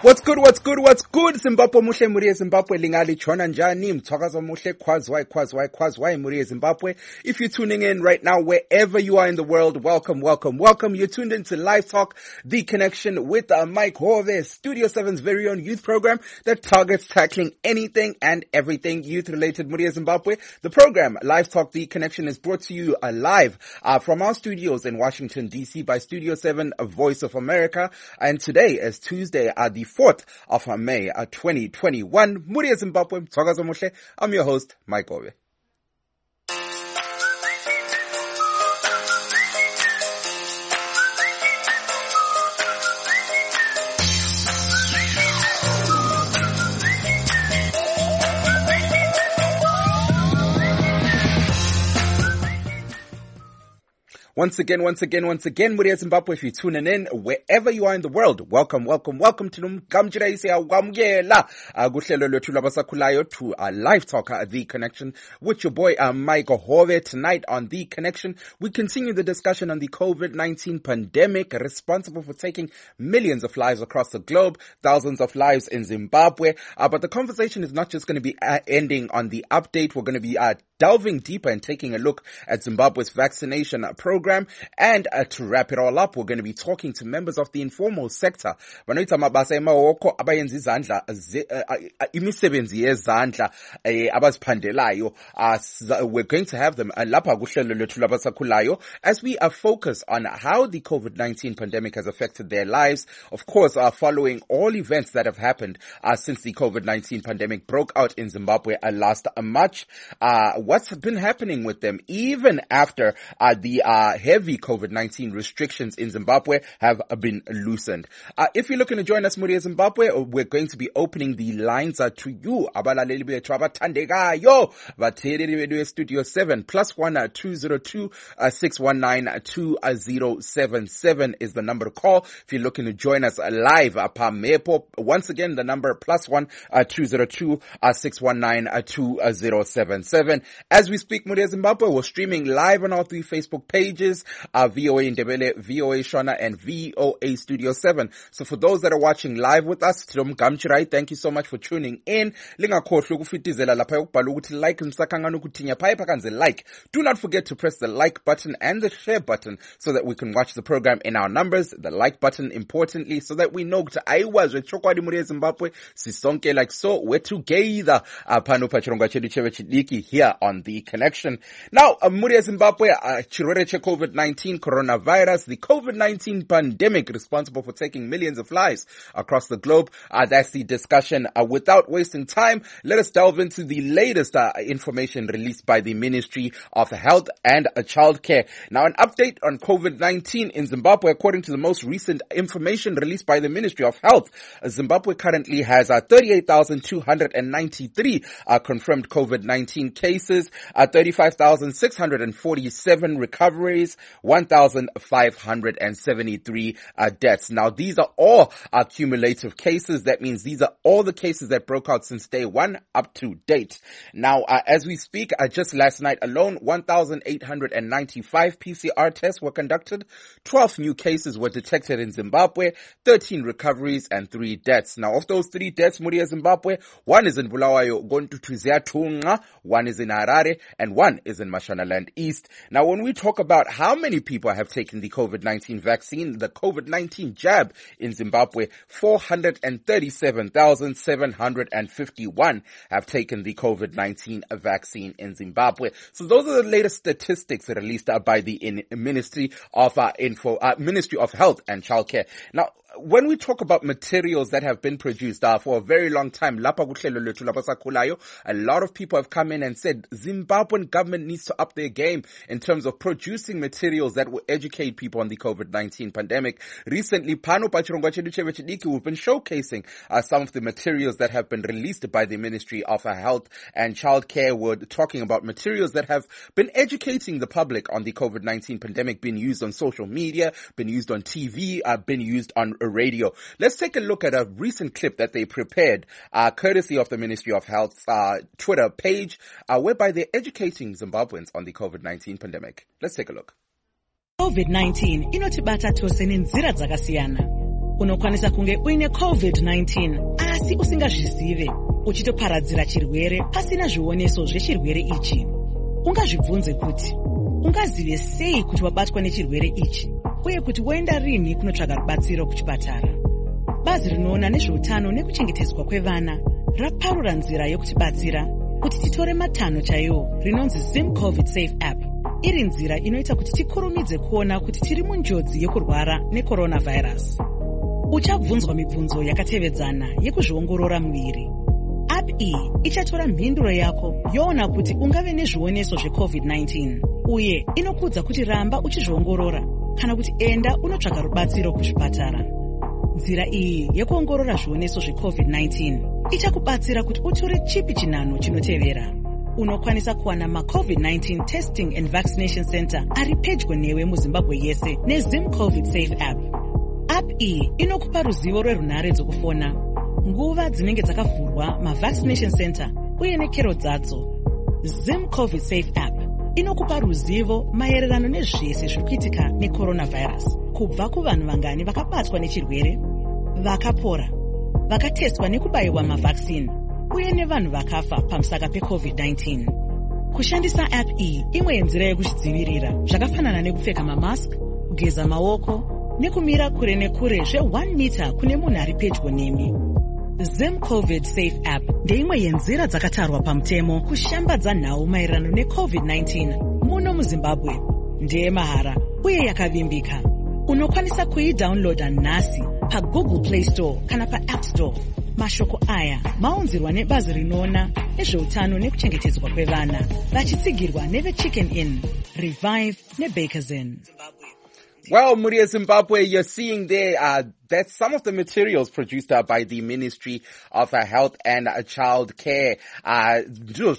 What's good, Zimbabwe muhle muri Zimbabwe lingali chona njani, mthokazo muhle kwazwai muri Zimbabwe. If you're tuning in right now, wherever you are in the world, welcome. You're tuned into Live Talk, The Connection with Mike Hove, Studio 7's very own youth program that targets tackling anything and everything youth-related muri Zimbabwe. The program, Live Talk, The Connection, is brought to you live from our studios in Washington, D.C. by Studio 7, Voice of America. And today is Tuesday, the 4th of May, 2021. Muri Zimbabwe, mthokazo muhle. I'm your host, Mike Hove. Once again, muri Zimbabwe, if you're tuning in, wherever you are in the world, welcome to Numgamjira ise awamukela kuhlelo lwethu labasakhulayo to Live Talk, The Connection, with your boy Mike Hove. Tonight on The Connection, we continue the discussion on the COVID-19 pandemic responsible for taking millions of lives across the globe, thousands of lives in Zimbabwe. But the conversation is not just going to be ending on the update. We're going to be delving deeper and taking a look at Zimbabwe's vaccination program. And to wrap it all up, we're going to be talking to members of the informal sector. Imisebenzi yezandla abaziphandelayo. We're going to have them lapha kuhlelo lwethu labasakhulayo as we focus on how the COVID-19 pandemic has affected their lives. Of course, following all events that have happened since the COVID-19 pandemic broke out in Zimbabwe last March. What's been happening with them even after the heavy COVID-19 restrictions in Zimbabwe have been loosened. If you're looking to join us, muri Zimbabwe, we're going to be opening the lines to you. Abalaleli bethu abathandekayo batheleli bethu Studio 7 +1 202 619 2077 is the number to call if you're looking to join us live. Pamepo, once again, the number +1 202 619 2077. As we speak, muri Zimbabwe, we're streaming live on our 3 Facebook pages, VOA Ndebele, VOA Shona, and VOA Studio 7. So for those that are watching live with us, Gamchirai, thank you so much for tuning in. Lingakhohlwa ukufitizela lapha ukubhala ukuthi like msakangana ukuthinya phaya phakanze like. Do not forget to press the like button and the share button so that we can watch the program in our numbers. The like button, importantly, so that we know ukuthi ayiwazi chokwadi muri Zimbabwe sisonke like so. We're together. Pano pachironga chedu cheve chidiki here on The Connection. Now, muri Zimbabwe, chirwere che COVID-19 coronavirus, the COVID-19 pandemic responsible for taking millions of lives across the globe. That's the discussion. Without wasting time, let us delve into the latest information released by the Ministry of Health and Childcare. Now, an update on COVID-19 in Zimbabwe. According to the most recent information released by the Ministry of Health, Zimbabwe currently has 38,293 confirmed COVID-19 cases, 35,647 recoveries, 1,573 deaths. Now, these are all cumulative cases. That means these are all the cases that broke out since day one up to date. Now, as we speak, just last night alone, 1,895 PCR tests were conducted. 12 new cases were detected in Zimbabwe, 13 recoveries, and 3 deaths. Now, of those 3 deaths, muri Zimbabwe, 1 is in Bulawayo, Gontutuziatunga, 1 is in Harare, and 1 is in Mashonaland East. Now, when we talk about how many people have taken the COVID-19 vaccine, the COVID-19 jab in Zimbabwe, 437,751 have taken the COVID-19 vaccine in Zimbabwe. So those are the latest statistics released by the Ministry of Health and Childcare. Now, when we talk about materials that have been produced for a very long time, a lot of people have come in and said Zimbabwean government needs to up their game in terms of producing materials that will educate people on the COVID-19 pandemic. Recently, we've been showcasing some of the materials that have been released by the Ministry of Health and Childcare. We're talking about materials that have been educating the public on the COVID-19 pandemic, been used on social media, been used on TV, been used on radio. Let's take a look at a recent clip that they prepared, courtesy of the Ministry of Health's Twitter page, whereby they're educating Zimbabweans on the COVID-19 pandemic. Let's take a look. COVID-19 inotibata tose nenzira dzakasiyana. Unokwanisa kunge uine COVID-19 asi usingazvizive, uchitoparadzira chirwere pasina zvioneso zvechirwere ichi. Ungazvibvunze kuti ungazive sei kuti wabatwa nechirwere ichi uye kuti woenda rini kunotsvaga rubatsiro kuchipatara. Bazi rinoona nezveutano nekuchengetedzwa kwevana raparura nzira yokutibatsira kuti titore matanho chaiwo rinonzi Zim COVID Safe App, iri nzira inoita kuti tikurumidze kuona kuti tiri munjodzi yekurwara necoronavirus. Uchabvunzwa mibvunzo yakatevedzana yekuzviongorora muviri. App iyi ichatora mhinduro yako yoona kuti ungave nezvioneso zveCovid-19 uye inokudza kuti ramba uchizviongorora kana kuti enda unotsvaga rubatsiro kuzvipatara. Nzira iyi yekuongorora zvioneso zveCovid-19 ichakubatsira kuti utore chipi chinhanho chinotevera. Unokwanisa kuwana maCovid-19 Testing and Vaccination Center ari pedyo newe muZimbabwe yese neZim COVID Safe App. App iyi inokupa ruzivo rwerunhare dzokufona, nguva dzinenge dzakavhurwa mavaccination center uye nekero dzadzo. Zim COVID Safe App inokupa ruzivo maererano nezvese zviri kuitika necoronavirus, kubva kuvanhu vangani vakabatwa nechirwere, vakapora, vakatestwa nekubayiwa mavaccine, uye nevanhu vakafa pamusaka peCovid-19. Kushandisa app iyi imwe yenzira yekuzvidzivirira, zvakafanana nekupfeka mamask, kugeza maoko, nekumira kure nekure zve1 mita kune munhu ari pedyo nemi. Zim COVID Safe App ndeimwe yenzira dzakatarwa pamutemo kushambadza nhau maererano neCovid-19 muno muZimbabwe. Ndeye mahara uye yakavimbika. Unokwanisa kuidownloada nhasi paGoogle Play Store kana paApp Store. Mashoko aya maunzirwa nebazi rinoona nezveutano nekuchengetedzwa kwevana, vachitsigirwa neveChicken Inn, Revive neBakerzen. Well, Muria Zimbabwe, you're seeing there that's some of the materials produced by the Ministry of Health and Child Care. There's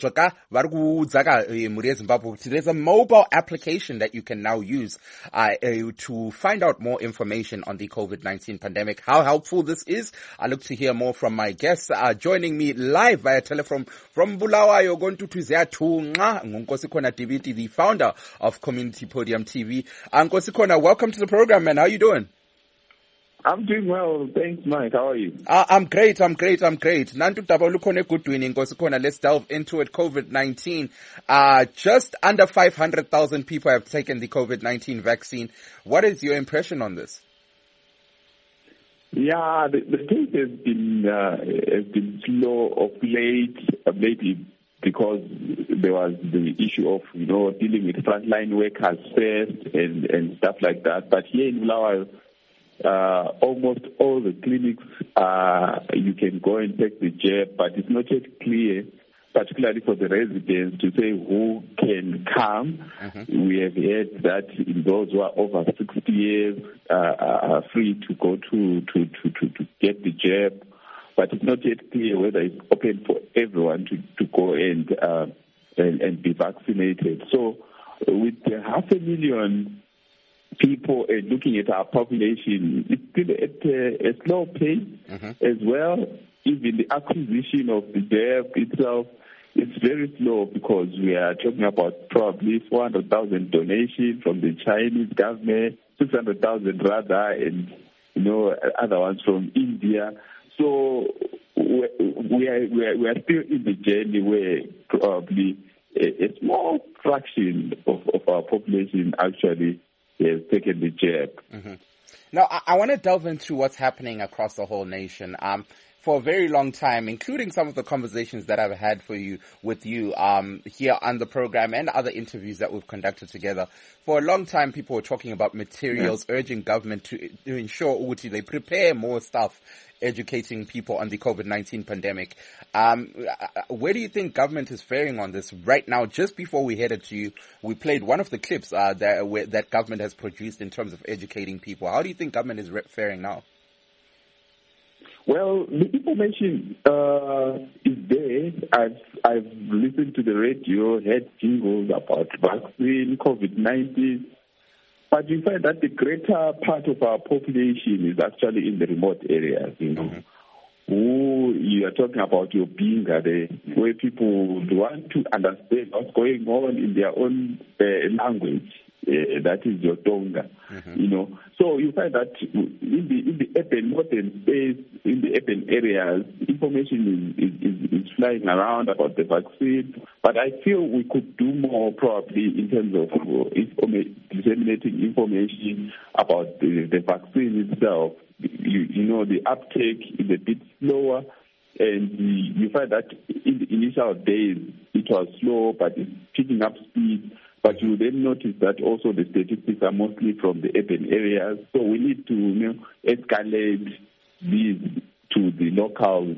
a mobile application that you can now use to find out more information on the COVID-19 pandemic. How helpful this is, I look to hear more from my guests. Joining me live via telephone from Bulawayo, Nkosikona Diviti, the founder of Community Podium TV. Nkosikona, welcome to the program, man. How are you doing? I'm doing well. Thanks, Mike. How are you? I'm great. Let's delve into it. COVID-19. Just under 500,000 people have taken the COVID-19 vaccine. What is your impression on this? Yeah, the case has been slow of late, maybe because there was the issue of, dealing with frontline workers first and stuff like that. But here in Bulawayo, almost all the clinics, you can go and take the jab, but it's not yet clear, particularly for the residents, to say who can come. Mm-hmm. We have heard that those who are over 60 years are free to go to get the jab, but it's not yet clear whether it's open for everyone to go and be vaccinated. So with 500,000 people and looking at our population, it's still at a slow pace. Mm-hmm. As well. Even the acquisition of the jab itself is very slow because we are talking about probably 400,000 donations from the Chinese government, 600,000 rather, and other ones from India. So we are still in the journey where probably a small fraction of our population actually has taken the jab. Mm-hmm. Now, I want to delve into what's happening across the whole nation. For a very long time, including some of the conversations that I've had with you here on the program and other interviews that we've conducted together. For a long time, people were talking about materials, urging government to ensure they prepare more stuff, educating people on the COVID-19 pandemic. Where do you think government is faring on this right now? Just before we headed to you, we played one of the clips that government has produced in terms of educating people. How do you think government is faring now? Well, the information is there. I've listened to the radio, heard jingles about vaccine, COVID-19, but you find that the greater part of our population is actually in the remote areas, Mm-hmm. Who you are talking about your being there, where people want to understand what's going on in their own language. that is your Tonga, you know. So you find that in the urban modern space, in the urban areas, information is flying around about the vaccine. But I feel we could do more probably in terms of disseminating information about the vaccine itself. You know, the uptake is a bit slower. And you find that in the initial days, it was slow, but it's picking up speed. But you then notice that also the statistics are mostly from the urban areas. So we need to escalate these to the local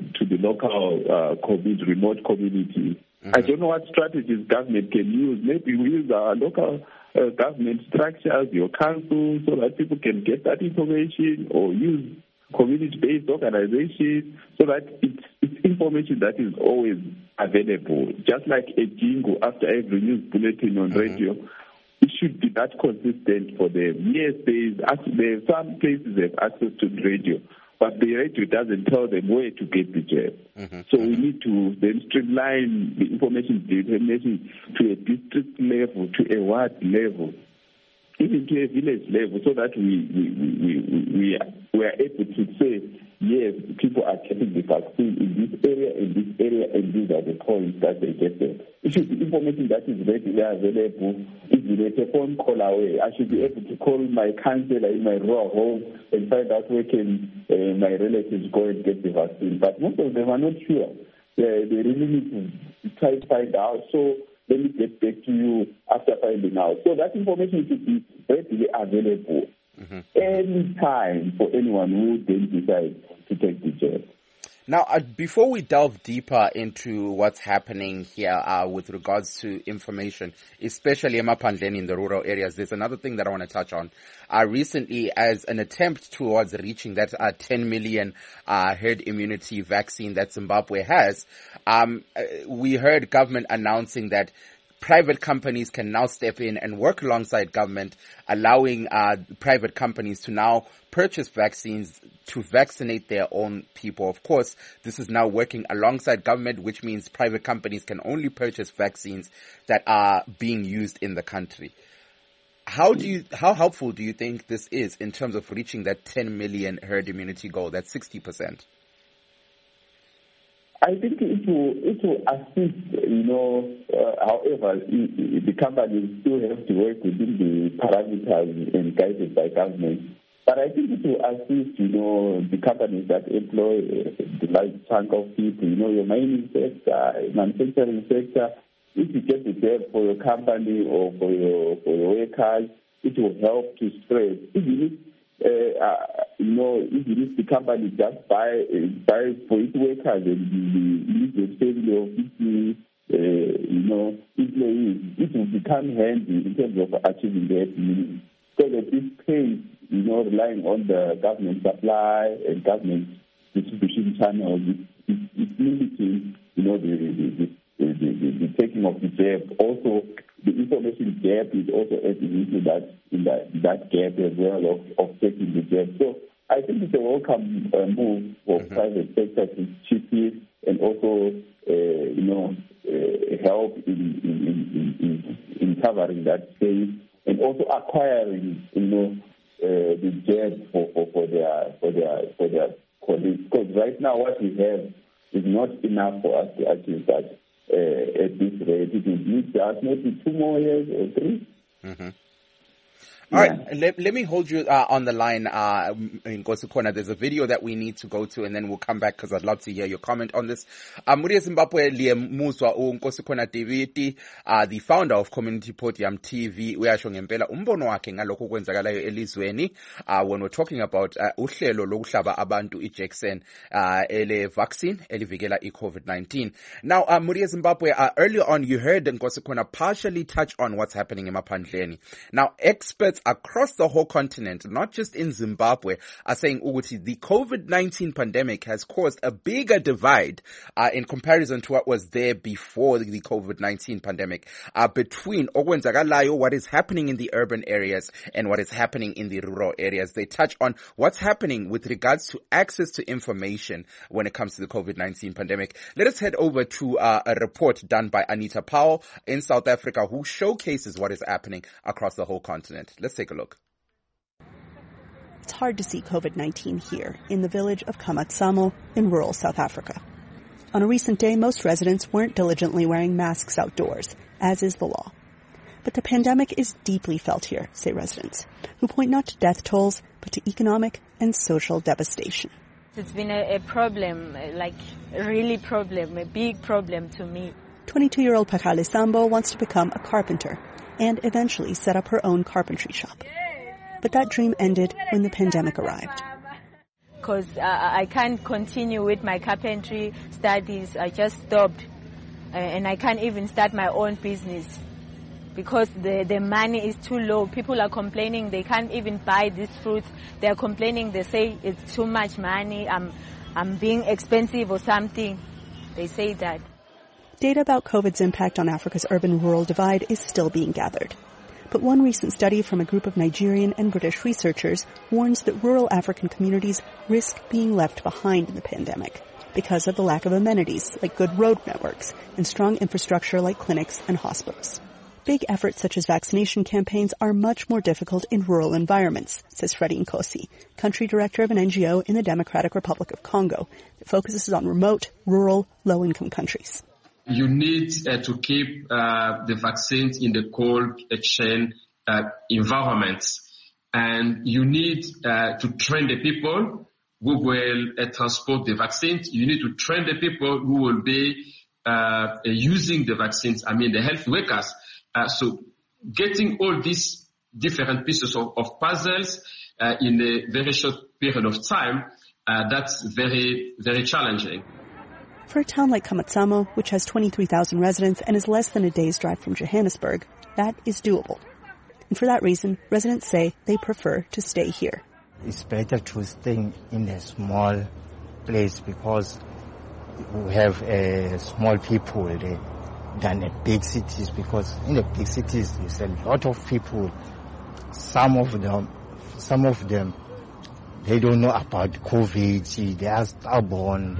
COVID remote communities. I don't know what strategies government can use. Maybe we use our local government structures, your council, so that people can get that information, or use community-based organizations, so that it's information that is always available. Just like a jingle after every news bulletin on radio, it should be that consistent for them. Yes, there's some places have access to the radio, but the radio doesn't tell them where to get the jab. So we need to then streamline the information dissemination to a district level, to a ward level, even to a village level, so that we are able to say, yes, people are getting the vaccine in this area, and these are the points that they get there. It should be information that is readily available, even at a phone call away. I should be able to call my counselor in my rural home and find out where can my relatives go and get the vaccine. But most of them are not sure. They really need to try to find out. So let me get back to you after finding out. So that information should be readily available any time for anyone who then decides to take the jab. Now, before we delve deeper into what's happening here with regards to information, especially emaphandleni in the rural areas, there's another thing that I want to touch on. Recently, as an attempt towards reaching that 10 million herd immunity vaccine that Zimbabwe has, we heard government announcing that private companies can now step in and work alongside government, allowing private companies to now purchase vaccines to vaccinate their own people. Of course, this is now working alongside government, which means private companies can only purchase vaccines that are being used in the country. How helpful do you think this is in terms of reaching that 10 million herd immunity goal, that's 60%? I think it will assist, however, the companies still have to work within the parameters and guided by government. But I think it will assist, the companies that employ the large chunk of people, your mining sector, manufacturing sector. If you get the jab for your company or for your workers, it will help to spread. Even if the company just buy for its workers and the family of its employees, it will become handy in terms of achieving their needs. Because at this pace, relying on the government supply and government distribution channels, it's limiting, the taking of the jab. Also, the information gap is also adding into that gap as well of taking the jab. So I think it's a welcome move for private sector to chip in and also, help in covering that space and also acquiring, the jab for their colleagues. Because right now what we have is not enough for us to achieve that at this rate. It will need just maybe 2 more years or 3. All right, let me hold you on the line, Nkosi Khona. There's a video that we need to go to, and then we'll come back because I'd love to hear your comment on this. Muri Zimbabwe liyemuzwa uNkosi Khona David, the founder of Community Podium TV, uyasho ngempela umbono wakhe ngalokho kwenzakalayo elizweni when we're talking about uhlelo lokuhlaba abantu iJackson ele vaccine elivikela iCovid-19. Now, Muri Zimbabwe, earlier on you heard Nkosi Khona partially touch on what's happening in emaphandleni. Now, experts experts across the whole continent, not just in Zimbabwe, are saying the COVID-19 pandemic has caused a bigger divide in comparison to what was there before the COVID-19 pandemic between okwenzakalayo, what is happening in the urban areas and what is happening in the rural areas. They touch on what's happening with regards to access to information when it comes to the COVID-19 pandemic. Let us head over to a report done by Anita Powell in South Africa, who showcases what is happening across the whole continent. Let's take a look. It's hard to see COVID-19 here in the village of Kamatsamo in rural South Africa. On a recent day, most residents weren't diligently wearing masks outdoors, as is the law. But the pandemic is deeply felt here, say residents, who point not to death tolls, but to economic and social devastation. It's been a problem, like a really problem, a big problem to me. 22-year-old Pakale Sambo wants to become a carpenter and eventually set up her own carpentry shop. But that dream ended when the pandemic arrived. Because I can't continue with my carpentry studies. I just stopped. And I can't even start my own business because the money is too low. People are complaining they can't even buy these fruits. They are complaining, they say it's too much money, I'm being expensive or something. They say that. Data about COVID's impact on Africa's urban-rural divide is still being gathered. But one recent study from a group of Nigerian and British researchers warns that rural African communities risk being left behind in the pandemic because of the lack of amenities like good road networks and strong infrastructure like clinics and hospitals. Big efforts such as vaccination campaigns are much more difficult in rural environments, says Freddie Nkosi, country director of an NGO in the Democratic Republic of Congo that focuses on remote, rural, low-income countries. You need to keep the vaccines in the cold chain environments. And you need to train the people who will transport the vaccines. You need to train the people who will be using the vaccines, the health workers. So getting all these different pieces of puzzles in a very short period of time, that's very, very challenging. For a town like Kamatsamo, which has 23,000 residents and is less than a day's drive from Johannesburg, that is doable. And for that reason, residents say they prefer to stay here. It's better to stay in a small place because we have small people there than at big cities, because in the big cities there's a lot of people. Some of them they don't know about COVID, they are stubborn,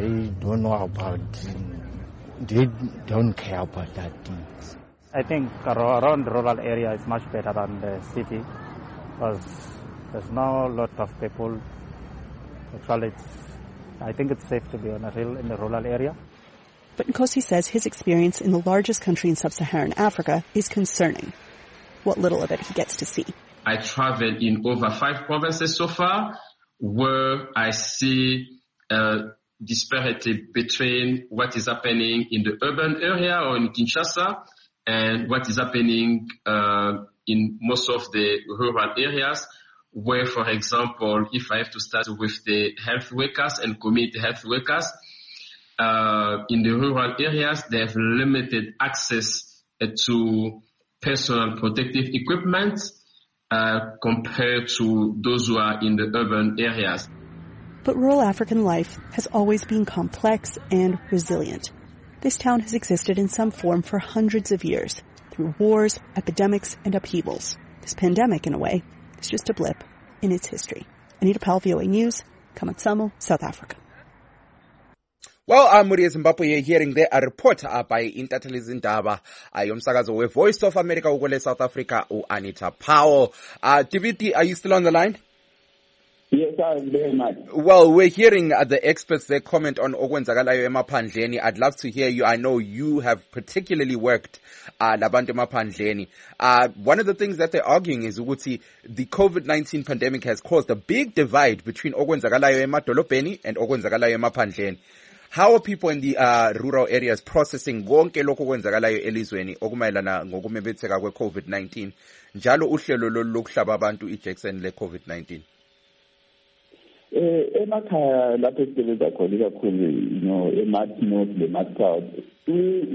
they don't care about that things. I think around the rural area is much better than the city because there's not a lot of people. Actually, I think it's safe to be in the rural area. But Nkosi says his experience in the largest country in sub-Saharan Africa is concerning. What little of it he gets to see. I traveled in over 5 provinces so far, where I see disparity between what is happening in the urban area or in Kinshasa and what is happening in most of the rural areas, where, for example, if I have to start with the health workers and community health workers, in the rural areas, they have limited access to personal protective equipment compared to those who are in the urban areas. But rural African life has always been complex and resilient. This town has existed in some form for hundreds of years, through wars, epidemics, and upheavals. This pandemic, in a way, is just a blip in its history. Anita Powell, VOA News, Kamatsamo, South Africa. Well, Muri Zimbabwe, you're hearing there a report by Intatheli Zindaba, yomsakazo we Voice of America, ukule South Africa, Anita Powell. Dibiti, are you still on the line? Yes, I'm very much. Well, we're hearing the experts there comment on okwenzakalayo emaphandleni. I'd love to hear you. I know you have particularly worked labantu emaphandleni. One of the things that they're arguing is ukuthi the COVID-19 pandemic has caused a big divide between okwenzakalayo emadolobheni and okwenzakalayo emaphandleni. How are people in the rural areas processing konke lokho okwenzakalayo elizweni okumayelana ngokumemetheka kwe-COVID-19 njalo uhlelo lokuhlaba abantu iJackson le-COVID-19? Emakhaya lapho esisebenza khona kakhulu, eMarch North leMarch South,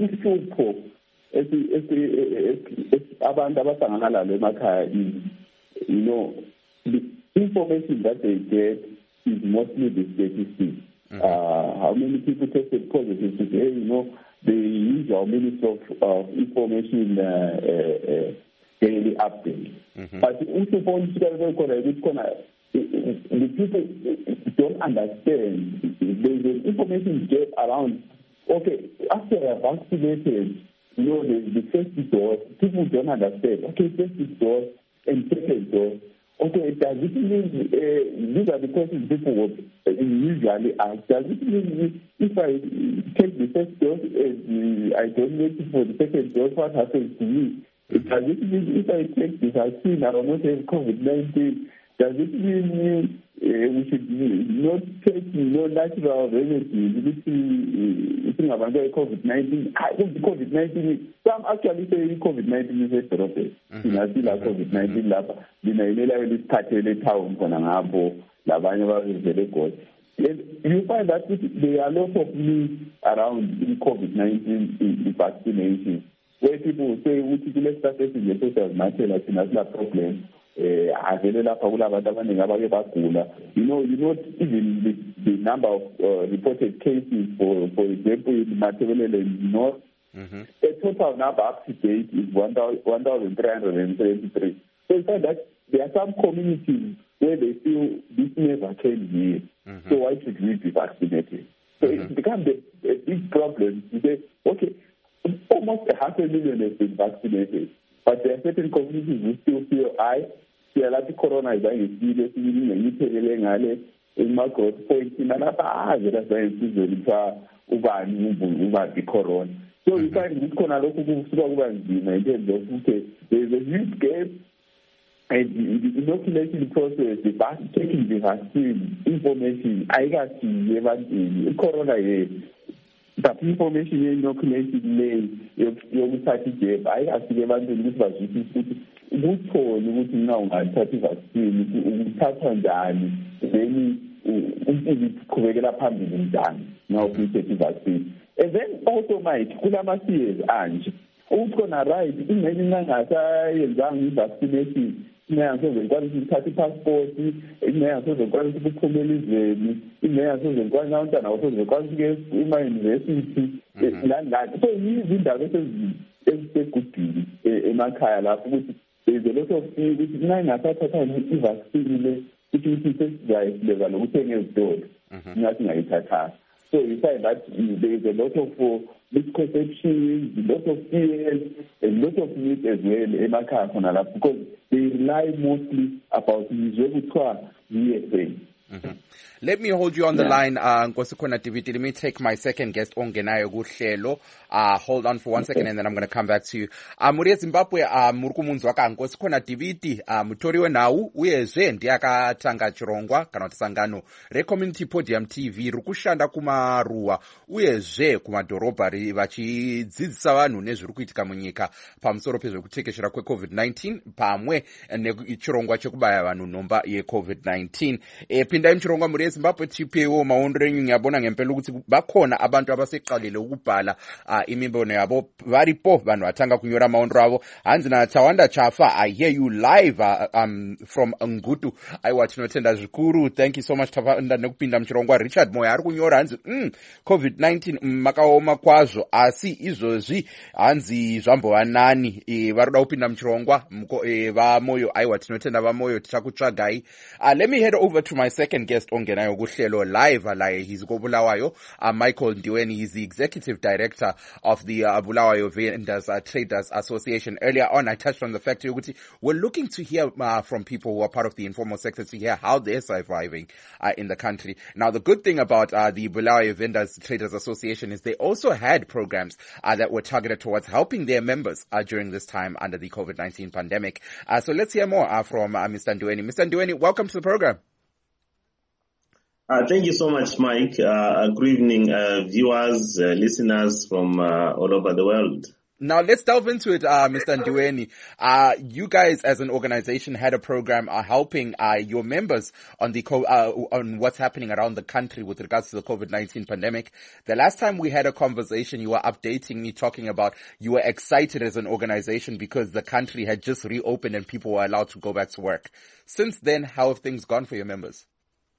ihlupho abantu abahlangana lalo emakhaya the information that they get is mostly the statistics. How many people tested positive today? They use our Ministry of Information daily update. But if you want to the people don't understand. There's an information gap around. Okay, after they're vaccinated, the first dose. People don't understand. Okay, first dose and second dose. Okay, does it mean these are the questions people would usually ask? Does it mean if I take the first dose and I don't wait for the second dose, what happens to me? Does it mean if I take the vaccine, I will not have COVID-19? Does it mean we should not take natural remedies if we have COVID-19? I think COVID-19, some actually say COVID-19 is a problem. COVID-19 you find that there are lots of news around COVID-19 vaccination, where people will say, let's start taking the social national problem. Even the number of reported cases, for example, in Matabele and North, the total number up to date is 1,373. So it's like that there are some communities where they feel this never came here, so why should we be vaccinated? So it becomes a big problem to say, okay, almost 500,000 have been vaccinated, but there are certain communities who still feel, corona is serious, in my growth point, corona. So you find this corona, there's a huge gap, and the inoculation process, taking the vaccine information, I got the corona, that information inoculation, you're starting, I got the vaccine. Ukuthole ukuthi mina ungathatha vaccine uthatha njani then uqhubekela phambili njani now ukuthatha vaccine. And then also mate kulama years anje ukhona right ingene nangasayenzanga i-vaccination ingayazokwazi ukuthatha i-passport ingayazokwazi ukuphuma elizweni ingayazokwazi abantwana awuzokwazi ukuya ema-university lani so izindaba ezisegudini emakhaya lapho ukuthi there's a lot of fear ukuthi nayingathatha i-vaccine le ukuthi sesizayisilela lokuthi engezitolo ngathi ngayithatha. So you find that there is a lot of misconceptions, a lot of fears, a lot of needs as well emakhaya khona lapho because they rely mostly about VSA. Let me hold you on the line, Nkosikhona Diviti. Let me take my second guest, Ongenayo Kuhlelo. Hold on for 1 second and then I'm going to come back to you. Muri Zimbabwe, Murukumunzwa ka Nkosikhona Diviti, mutoriwe nau, uyezve ndiyakatanga chirongwa, kana kuti sangano, Community Podium TV, rukushanda kumaruwa, uyezve kumadhorobha vachidzidzisa vanhu nezviri kuitika munyika, pamusoro pezvekutekeshera kwe-COVID-19, pamwe nechirongwa chekubaya vanhu nhomba ye-COVID-19. Pindai muchirongwa muri Zimbabwe tipewo maondero enyu ngiyabona ngempela ukuthi bakhona abantu abaseqalile ukubhala imimbono yabo varipo vanhu vatanga kunyora maondero avo hanzi naTawanda Chafa. I hear you live from Ngutu. Aiwa tinotenda zvikuru. Thank you so much Tawanda nekupinda muchirongwa. Richard Moya ari kunyora hanzi COVID-19 makaoma kwazvo asi izvozvi hanzi zvambova nani varoda kupinda muchirongwa vamoyo. Aiwa tinotenda vamoyo tichakutsvagai. Let me head over to my second guest Ongenayo Kuhlelo live alaye he's Bulawayo. Michael Ndiweni, he's the executive director of the Bulawayo Vendors Traders Association. Earlier on I touched on the fact that we're looking to hear from people who are part of the informal sector to hear how they're surviving in the country. Now the good thing about the Bulawayo Vendors Traders Association is they also had programs that were targeted towards helping their members during this time under the COVID-19 pandemic. So let's hear more from Mr. Ndiweni. Mr. Ndiweni, welcome to the program. Thank you so much, Mike. Good evening, viewers, listeners from all over the world. Now let's delve into it, Mr. Ndiweni. You guys as an organization had a program helping your members on the on what's happening around the country with regards to the COVID-19 pandemic. The last time we had a conversation, you were updating me, talking about you were excited as an organization because the country had just reopened and people were allowed to go back to work. Since then, how have things gone for your members?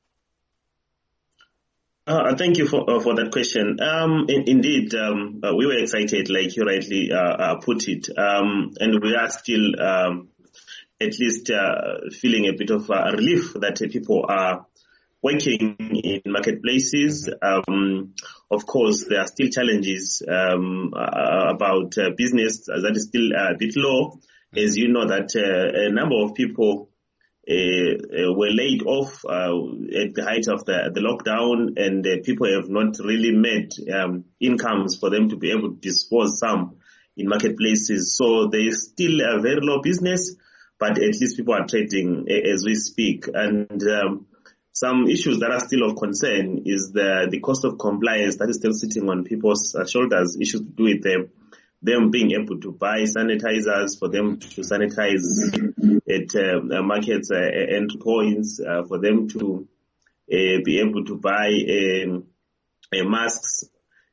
Thank you for that question. Indeed, we were excited, like you rightly put it, and we are still at least feeling a bit of relief that people are working in marketplaces. Of course, there are still challenges about business that is still a bit low. As you know, that a number of people were laid off at the height of the lockdown, and people have not really made incomes for them to be able to dispose some in marketplaces. So there is still a very low business, but at least people are trading as we speak. And some issues that are still of concern is the cost of compliance that is still sitting on people's shoulders, issues to do with them being able to buy sanitizers, for them to sanitize at markets and points, for them to be able to buy masks.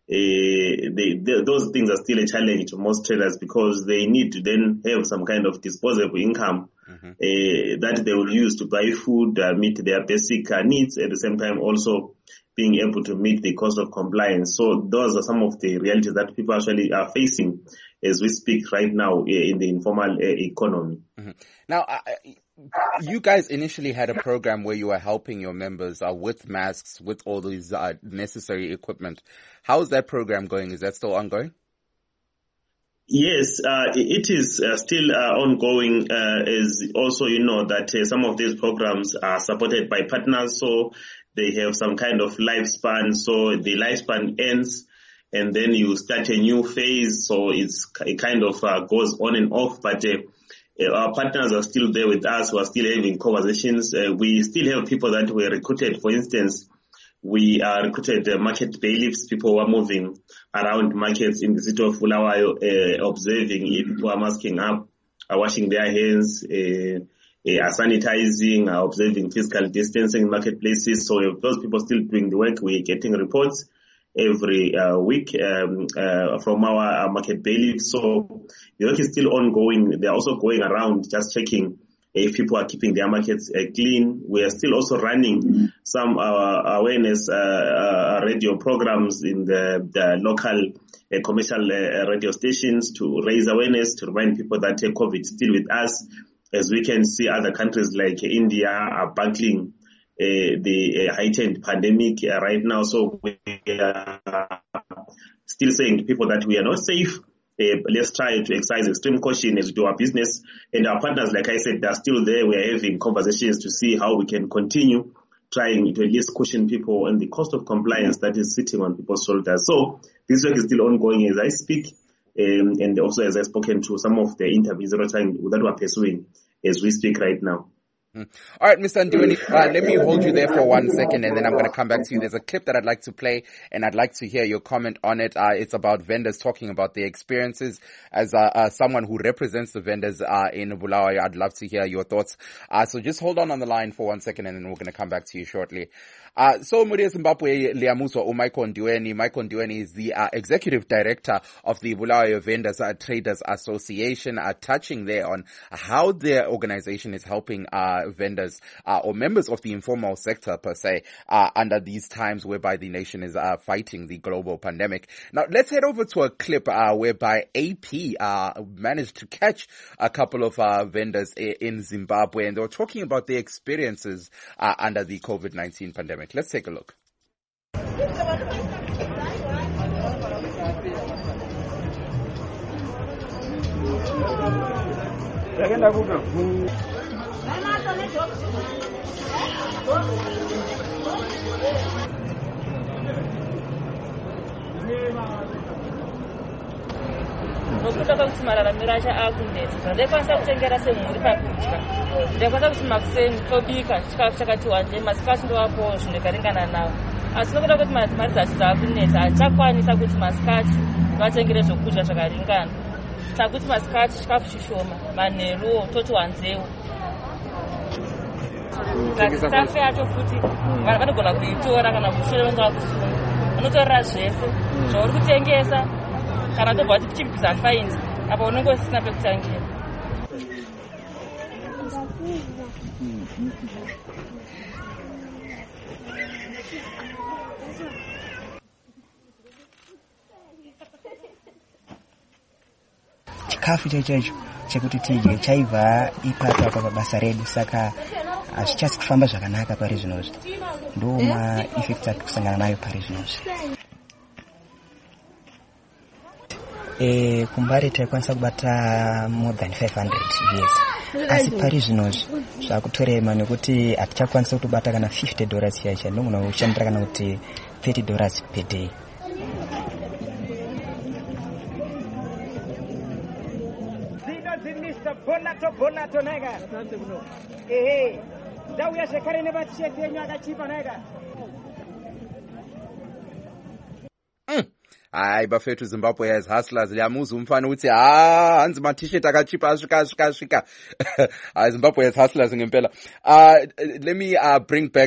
Those things are still a challenge to most traders because they need to then have some kind of disposable income that they will use to buy food, meet their basic needs, at the same time also being able to meet the cost of compliance. So those are some of the realities that people actually are facing as we speak right now in the informal economy. Now, you guys initially had a program where you were helping your members with masks, with all these necessary equipment. How is that program going? Is that still ongoing? Yes, it is still ongoing. As also, you know, that some of these programs are supported by partners, so they have some kind of lifespan. So the lifespan ends, and then you start a new phase. So it kind of goes on and off. But our partners are still there with us. We are still having conversations. We still have people that were recruited. For instance, we recruited market bailiffs, people who are moving around markets in the city of Bulawayo, observing if people are masking up, are washing their hands, are sanitizing, are observing physical distancing in marketplaces. So those people still doing the work. We're getting reports every week from our market bailiffs. So the work is still ongoing. They're also going around just checking if people are keeping their markets clean. We are still also running some awareness radio programs in the local commercial radio stations to raise awareness, to remind people that COVID is still with us. As we can see, other countries like India are battling the heightened pandemic right now. So we are still saying to people that we are not safe. Let's try to exercise extreme caution as we do our business. And our partners, like I said, they're still there. We are having conversations to see how we can continue trying to at least caution people on the cost of compliance that is sitting on people's shoulders. So this work is still ongoing as I speak. And also as I've spoken to some of the interviews that we're pursuing as we speak right now. All right, Mr. Ndiweni, let me hold you there for 1 second and then I'm going to come back to you. There's a clip that I'd like to play and I'd like to hear your comment on it. It's about vendors talking about their experiences. As someone who represents the vendors in Bulawayo, I'd love to hear your thoughts. So just hold on the line for 1 second and then we're going to come back to you shortly. So Muria Zimbabwe Liamuswa Michael Ndiweni. Michael Ndiweni is the executive director of the Bulawayo Vendors Traders Association, touching there on how their organization is helping vendors or members of the informal sector per se under these times whereby the nation is fighting the global pandemic. Now let's head over to a clip whereby AP managed to catch a couple of vendors in Zimbabwe, and they were talking about their experiences under the COVID-19 pandemic. Let's take a look. nokuda kwekuti mararamiro acho akunetsa zvandakwanisa kutengera semhuri pakudya ndakwanisa kuti makuseni tobika chikafu chakati wande masikati ndovapowo zvinokaringana nawo asi nokuda kwekuti mari dzacho dzaakunetsa hatichakwanisa kuti masikati vatengere zvokudya zvakaringana takuti masikati chikafu chishoma, manheru toti wanzeu. Safe yacho futi vanogona kuitora kana kushure venga kusunga. Vanotorera zvese zvauri kutengesa kana tobva tichibvisa fines apa unenge usina pekutangira. Chikafu chaicho chekuti tidye chaibva ipapo apa pabasa redu, saka hazvichasi kufamba zvakanaka pari zvinozvi. Ndo ma-effects ati kusangana nayo pari zvinozvi. Kumbari taikwanisa kubata more than 500 yes. Asi pari zvinozvi zvakutorema nekuti hatichakwanisa kutobata kana $50 chaicha, ndogona kushandira kana kuti $30 per day. Bonato nega. Dauya shekare ne ba tsheke yenyu akachipa nega. Hayi bafethu Zimbabwe has hustlers. Liyamuza umfana uthi hanzi ma t-shirt akachipa asvika. Zimbabwe has hustlers ngempela. Let me bring back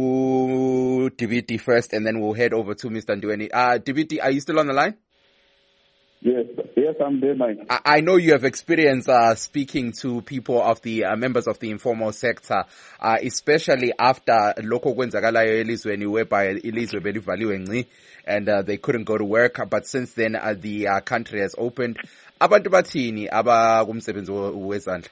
DVT first, and then we'll head over to Mr. Ndweni. DVT, are you still on the line? Yes, I'm there, Mike. I know you have experience speaking to people of the members of the informal sector, especially after local kwenzakalayo elizweni whereby ilizwe belivaliwe ngci and they couldn't go to work, but since then the country has opened. Abantu bathini abakumsebenzi wezandla?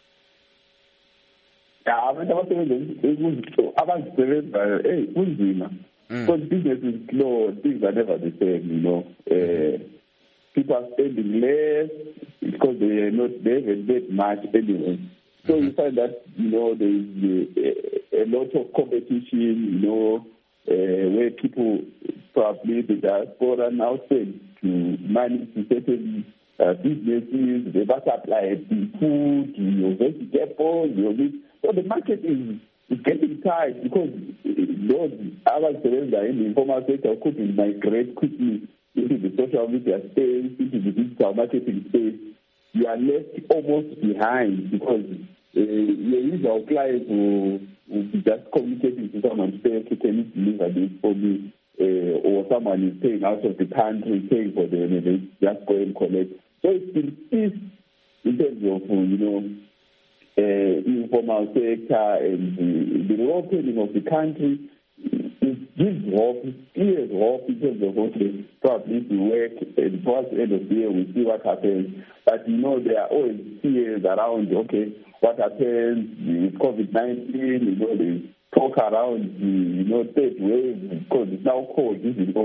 Abantu abasebenza kunzima. Because business is slow, things are never the same, you know. People are spending less because they haven't made much anyway. So you find that, you know, there is a lot of competition, you know, where people probably the diaspora now send to manage certain businesses, they must apply food, your vegetables, your meat. So the market is getting tight because those other sellers are in the informal sector could migrate quickly into the social media space, into the digital marketing space. You are left almost behind because your usual client will be just communicating to someone to say, okay, can you deliver this for me? Or someone is paying out of the country, paying for them, and they just go and collect. So it's been easy in terms of, you know, informal sector and the reopening of the country. It gives hope, it clears hope in terms of, okay, probably if we work and towards the end of the year we see what happens. But, you know, there are always fears around, okay, what happens with COVID-19, you know, there's talk around the, you know, third wave, because it's now called, this is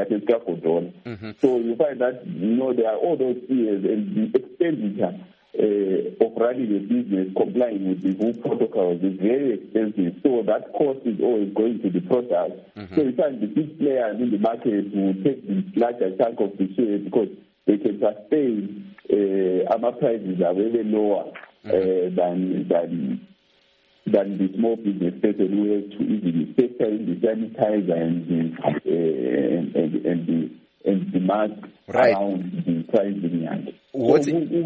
So you find that, you know, there are all those fears and the expenditure of running a business, complying with the whole protocols is very expensive. So that cost is always going to the product. So you find the big players in the market will take the larger chunk of the share because they can sustain our prices are very lower than the small business person who has to easily factor in the sanitizer and the mask around the pricing. But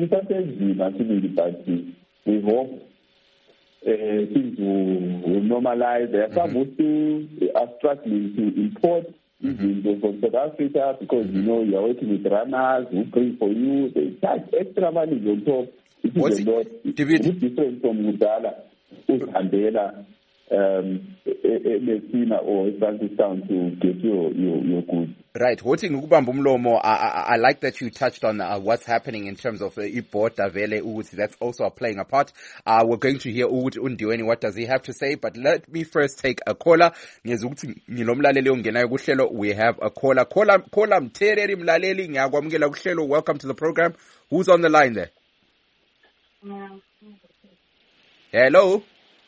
we hope things will normalize. There are some who still are struggling to import from South Africa because, you know, you are working with runners who pay for you. They charge extra money on top. It is a lot. It's different from Mudala, Andela, Messina or Francis Town to get your goods. Right. I like that you touched on what's happening in terms of Ibota Vele Uguti. That's also playing a part. We're going to hear Uguti Undiweni, what does he have to say? But let me first take a caller. We have a caller. Caller Mtereri Mlaleli Nyagwamgela Kuhlelo. Welcome to the program. Who's on the line there? Hello.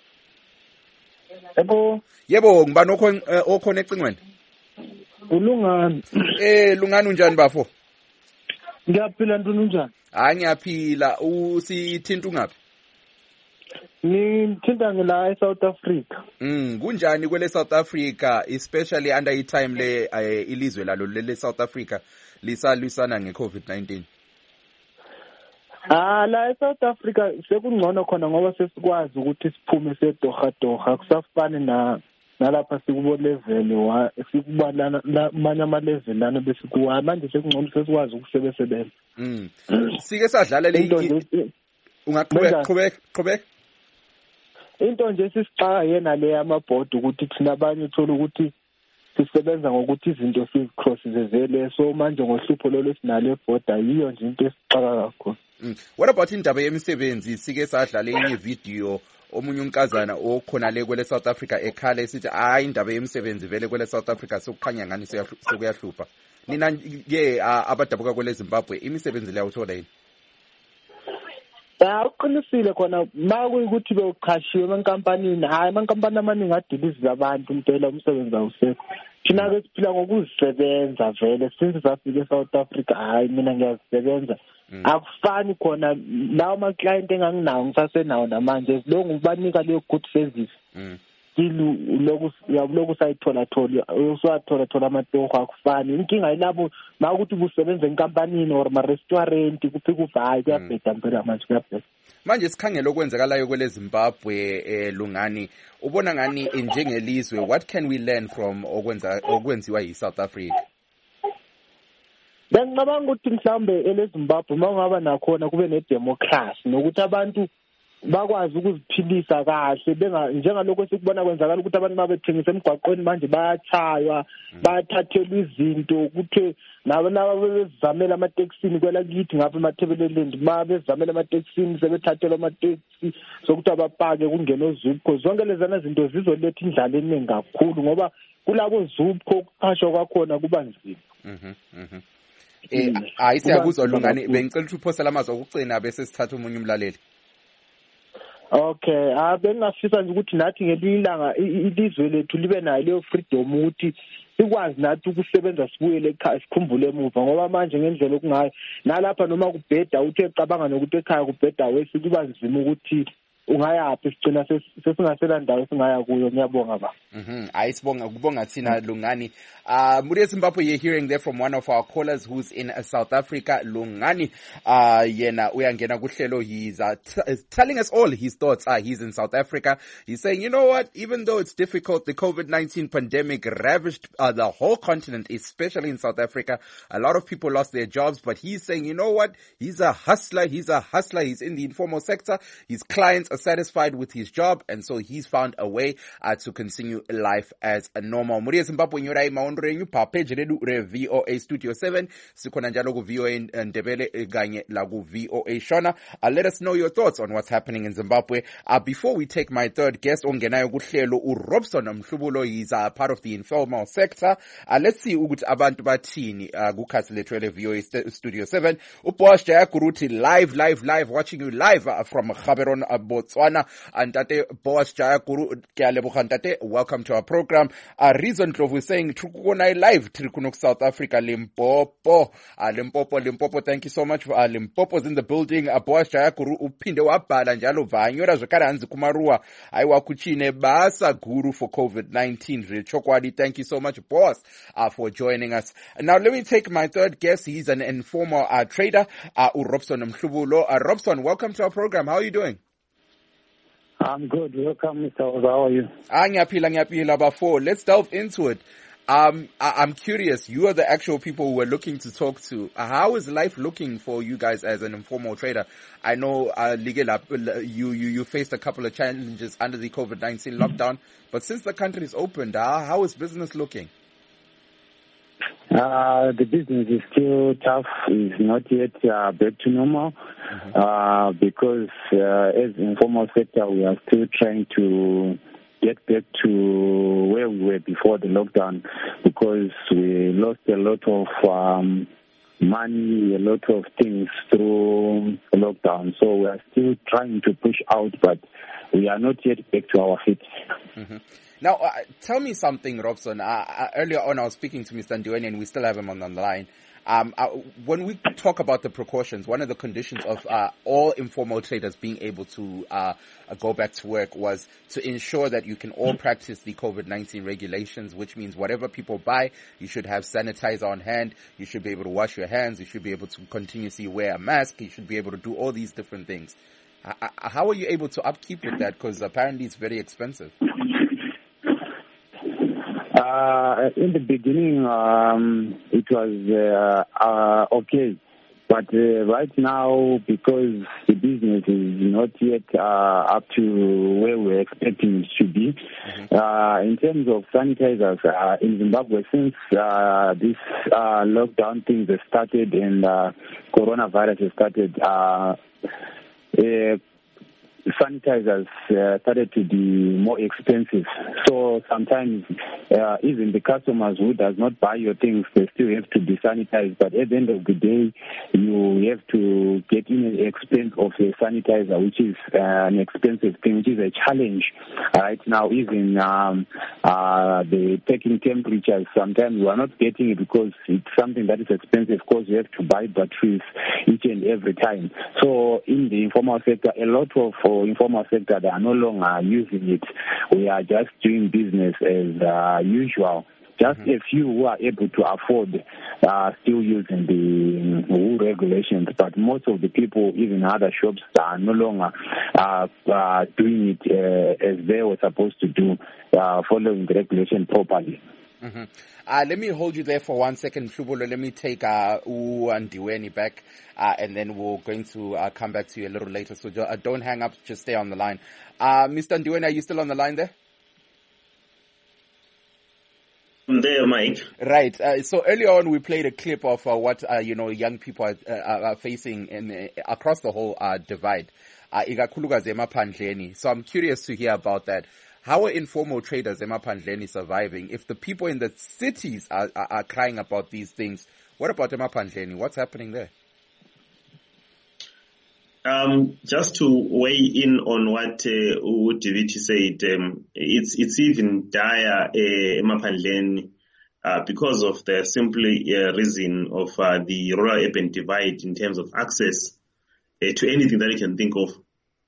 Yebo ngibani oconnecting wena? Ulungani. Lungani unjani bafo? Ngiyaphila ntoni unjani? Hayi ngiyaphila. Usithinta ungaphi? Ngithinta ngila eSouth Africa. Kunjani kwele South Africa, especially under i-time le ilizwe lalo le South Africa lisalwisana ngeCovid-19? La eSouth Africa sekungcono khona ngoba sesikwazi ukuthi siphume sedoha kusafani nalapha sikubo level sikubalana manje ama level lana bese kuwa manje sekungcono sesikwazi ukusebenza. Sike sadlala le ungaqhubeka into nje sisixaka yena le amabhodi ukuthi thina abanye uthola ukuthi sisebenza ngokuthi izinto sizicrossizele so manje ngohlupho lolo sinalo ebhoda yiyo nje into esixaka kakhulu. What about indaba yemisebenzi? Sike sadlala enye video omunye unkazana okhona le kwele South Africa ekhala esithi hayi indaba yemisebenzi vele kwele South Africa sokukhanya ngani sekuyahlupha. Nina ke abadabuka kwele Zimbabwe imisebenzi leyo uthola yini? Uqinisile khona makuyikuthi bewuqhashiwe emankampanini hayi amankampani amaningi adiliza abantu impela umsebenzi awusekho. Thina ke siphila ngokuzisebenza vele since safika eSouth Africa hayi mina ngiyazisebenza. Akufani khona lawo ama client enganginawo ngisasenawo namanje lonke ubanika leyo good service. Loku sayithola usathola amatoho akufani inkinga yilabo makuthi ubusebenza enkampanini or ma restaurant kuphika uvayi kuyabheda impela manje kuyabheda. Manje sikhangela okwenzakalayo kwele Zimbabwe Lungani ubona ngani njengelizwe what can we learn from okwenziwa yiSouth Africa? Ngicabanga ukuthi mhlambe eleZimbabwe mawungaba nakhona kube nedemocracy nokuthi abantu bakwazi ukuziphilisa kahle njengalokho sikubona kwenzakala ukuthi abantu mabethengisa emgwaqweni manje bayachaywa bayathathelwa izinto ukuthi nabo bezizamela amateksini kwela kithi ngapha eMathebeleland bezizamela amateksini sebethathelwa amateksi sokuthi abapake kungena oZupco zonke lezana izinto zizoletha indlala eningi kakhulu ngoba kulabo Zupco ukuqashwa kwakhona kuba nzima. Hayi siyakuzwa Lungani bengicela ukuthi uphosela amazwi okugcina bese sithatha umunye umlaleli. Okay, bengingafisa nje ukuthi nathi ngelilanga ilizwe lethu libe nayo leyo freedom ukuthi sikwazi nathi ukusebenza sibuyele ekhaya sikhumbule emuva ngoba manje ngendlela okungayo nalapha noma kubheda uthi ecabanga nokuthi ekhaya kubheda wesi kuba nzima ukuthi ungayaphi sigcina sesingasela ndawo singaya kuyo ngiyabonga ba. Hayi sibonga kubonga thina Lungani. Muri Zimbabwe you're hearing there from one of our callers who's in South Africa Lungani yena uyangena kuhlelo he's telling us all his thoughts he's in South Africa. He's saying you know what even though it's difficult the COVID-19 pandemic ravaged the whole continent especially in South Africa a lot of people lost their jobs but he's saying you know what he's a hustler he's in the informal sector his clients are satisfied with his job and so he's found a way to continue life as a normal. Muri Zimbabwe nyora imaondro yenyu pa page redu re VOA Studio 7 sikhona njalo ku VOA Ndebele kanye la ku VOA Shona. Let us know your thoughts on what's happening in Zimbabwe. Before we take my third guest ongenayo kuhlelo uRobson Mhlubulo is part of the informal sector. Let's see ukuthi abantu bathini kukhasi lethu le VOA Studio 7. Uboss Jayakuruthi live watching you live from Gaborone Botswana. Antate Boss Jayakuru Kyaleboga Ntate, welcome to our program. Reason Ndlovu is saying Trukukona live Trikuno South Africa Limpopo. Limpopo, thank you so much for Limpopo's in the building. Boss Jayakuru uphinde wabhala njalo vanyora zvakare hanzi kumarua aiwa kuchine basa guru for COVID-19. Chokwadi, thank you so much boss for joining us. Now let me take my third guest. He's an informal trader, Robson Mhlubulo. Robson, welcome to our program. How are you doing? I'm good. Welcome, Mr. Oza. How are you? Ngiyapila bafo. Let's delve into it. I'm curious. You are the actual people we're looking to talk to. How is life looking for you guys as an informal trader? I know, you faced a couple of challenges under the COVID-19 lockdown, but since the country is opened, how is business looking? The business is still tough. It's not yet back to normal because as informal sector, we are still trying to get back to where we were before the lockdown because we lost a lot of money, a lot of things through the lockdown. So we are still trying to push out, but we are not yet back to our feet. Mm-hmm. Now, tell me something, Robson. Earlier on, I was speaking to Mr. Ndiweni, and we still have him on the line. When we talk about the precautions, one of the conditions of all informal traders being able to go back to work was to ensure that you can all practice the COVID-19 regulations, which means whatever people buy, you should have sanitizer on hand, you should be able to wash your hands, you should be able to continuously wear a mask, you should be able to do all these different things. How are you able to upkeep with that? Because apparently it's very expensive. In the beginning, it was okay. But right now, because the business is not yet up to where we're expecting it to be, in terms of sanitizers in Zimbabwe, since this lockdown things have started and coronavirus has started, sanitizers started to be more expensive. So sometimes even the customers who does not buy your things, they still have to be sanitized. But at the end of the day, you have to get in the expense of a sanitizer, which is an expensive thing, which is a challenge right now. Even the taking temperatures, sometimes we are not getting it because it's something that is expensive because you have to buy batteries each and every time. So in the informal sector, a lot of informal sector, they are no longer using it. We are just doing business as usual. Just a few who are able to afford still using the WHO regulations, but most of the people, even other shops, are no longer doing it as they were supposed to do, following the regulation properly. Mm-hmm. Let me hold you there for 1 second, Mhlubulo. Let me take Ndiweni back, and then we're going to come back to you a little later. So don't hang up, just stay on the line. Mr. Ndiweni, are you still on the line there? I'm there, Mike. Right. So earlier on, we played a clip of what young people are facing across the whole divide. So I'm curious to hear about that. How are informal traders emaphandleni surviving? If the people in the cities are crying about these things, what about emaphandleni? What's happening there? Just to weigh in on what Diviti said, it's even dire emaphandleni because of the simple reason of the rural-urban divide in terms of access to anything that you can think of.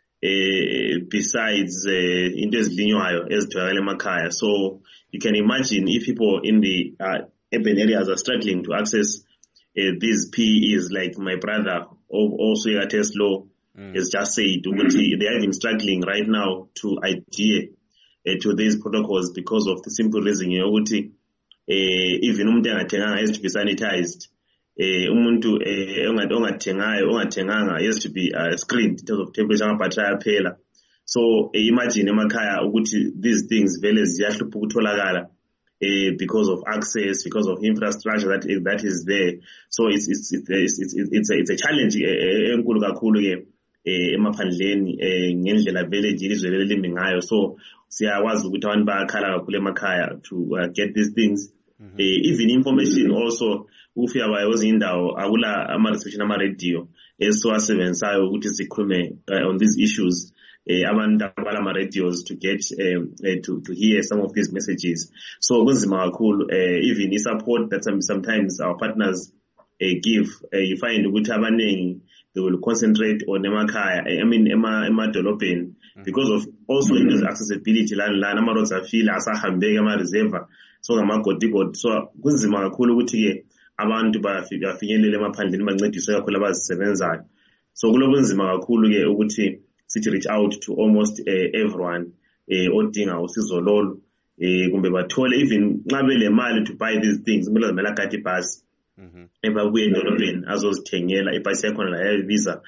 Besides into ezilinywayo ezitholakala emakhaya. So you can imagine if people in the urban areas are struggling to access these PEs, like my brother also Teslo has just said, they are even struggling right now to adhere to these protocols because of the simple reason, even umuntu engathenganga has to be sanitized. Umuntu ongathenganga has to be screened in terms of temperature amabhatri ayaphela. So imagine emakhaya ukuthi these things vele ziyahlupha ukutholakala because of access, because of infrastructure that is there. So it's a challenge enkulu kakhulu ke emaphandleni ngendlela vele nje ilizwe leli limi ngayo. So siyakwazi ukuthi abantu bayakhala kakhulu emakhaya to get these things. Even information also ufika kwezinye indawo akula ama-restriction ama-radio esiwasebenzisayo ukuthi sikhulume on these issues, abantu abala ama-radios to get to hear some of these messages. So kunzima kakhulu, even i-support that sometimes our partners give, you find ukuthi abaningi they will concentrate on emakhaya, emadolobheni, because of also accessibility lana ama-roads afile asahambeki ama-reserva, so ngamagodigodi. So kunzima kakhulu ukuthi-ke abantu bafinyelele emaphandleni bancediswe kakhulu abazisebenzayo. So kulobunzima kakhulu-ke ukuthi sithi reach out to almost everyone odinga usizo lolu, kumbe bathole even nxa belemali to buy these things, kumele zamele agade ibhasi ebabuye edolobheni azozithengela ibhasi yakhona la yayibiza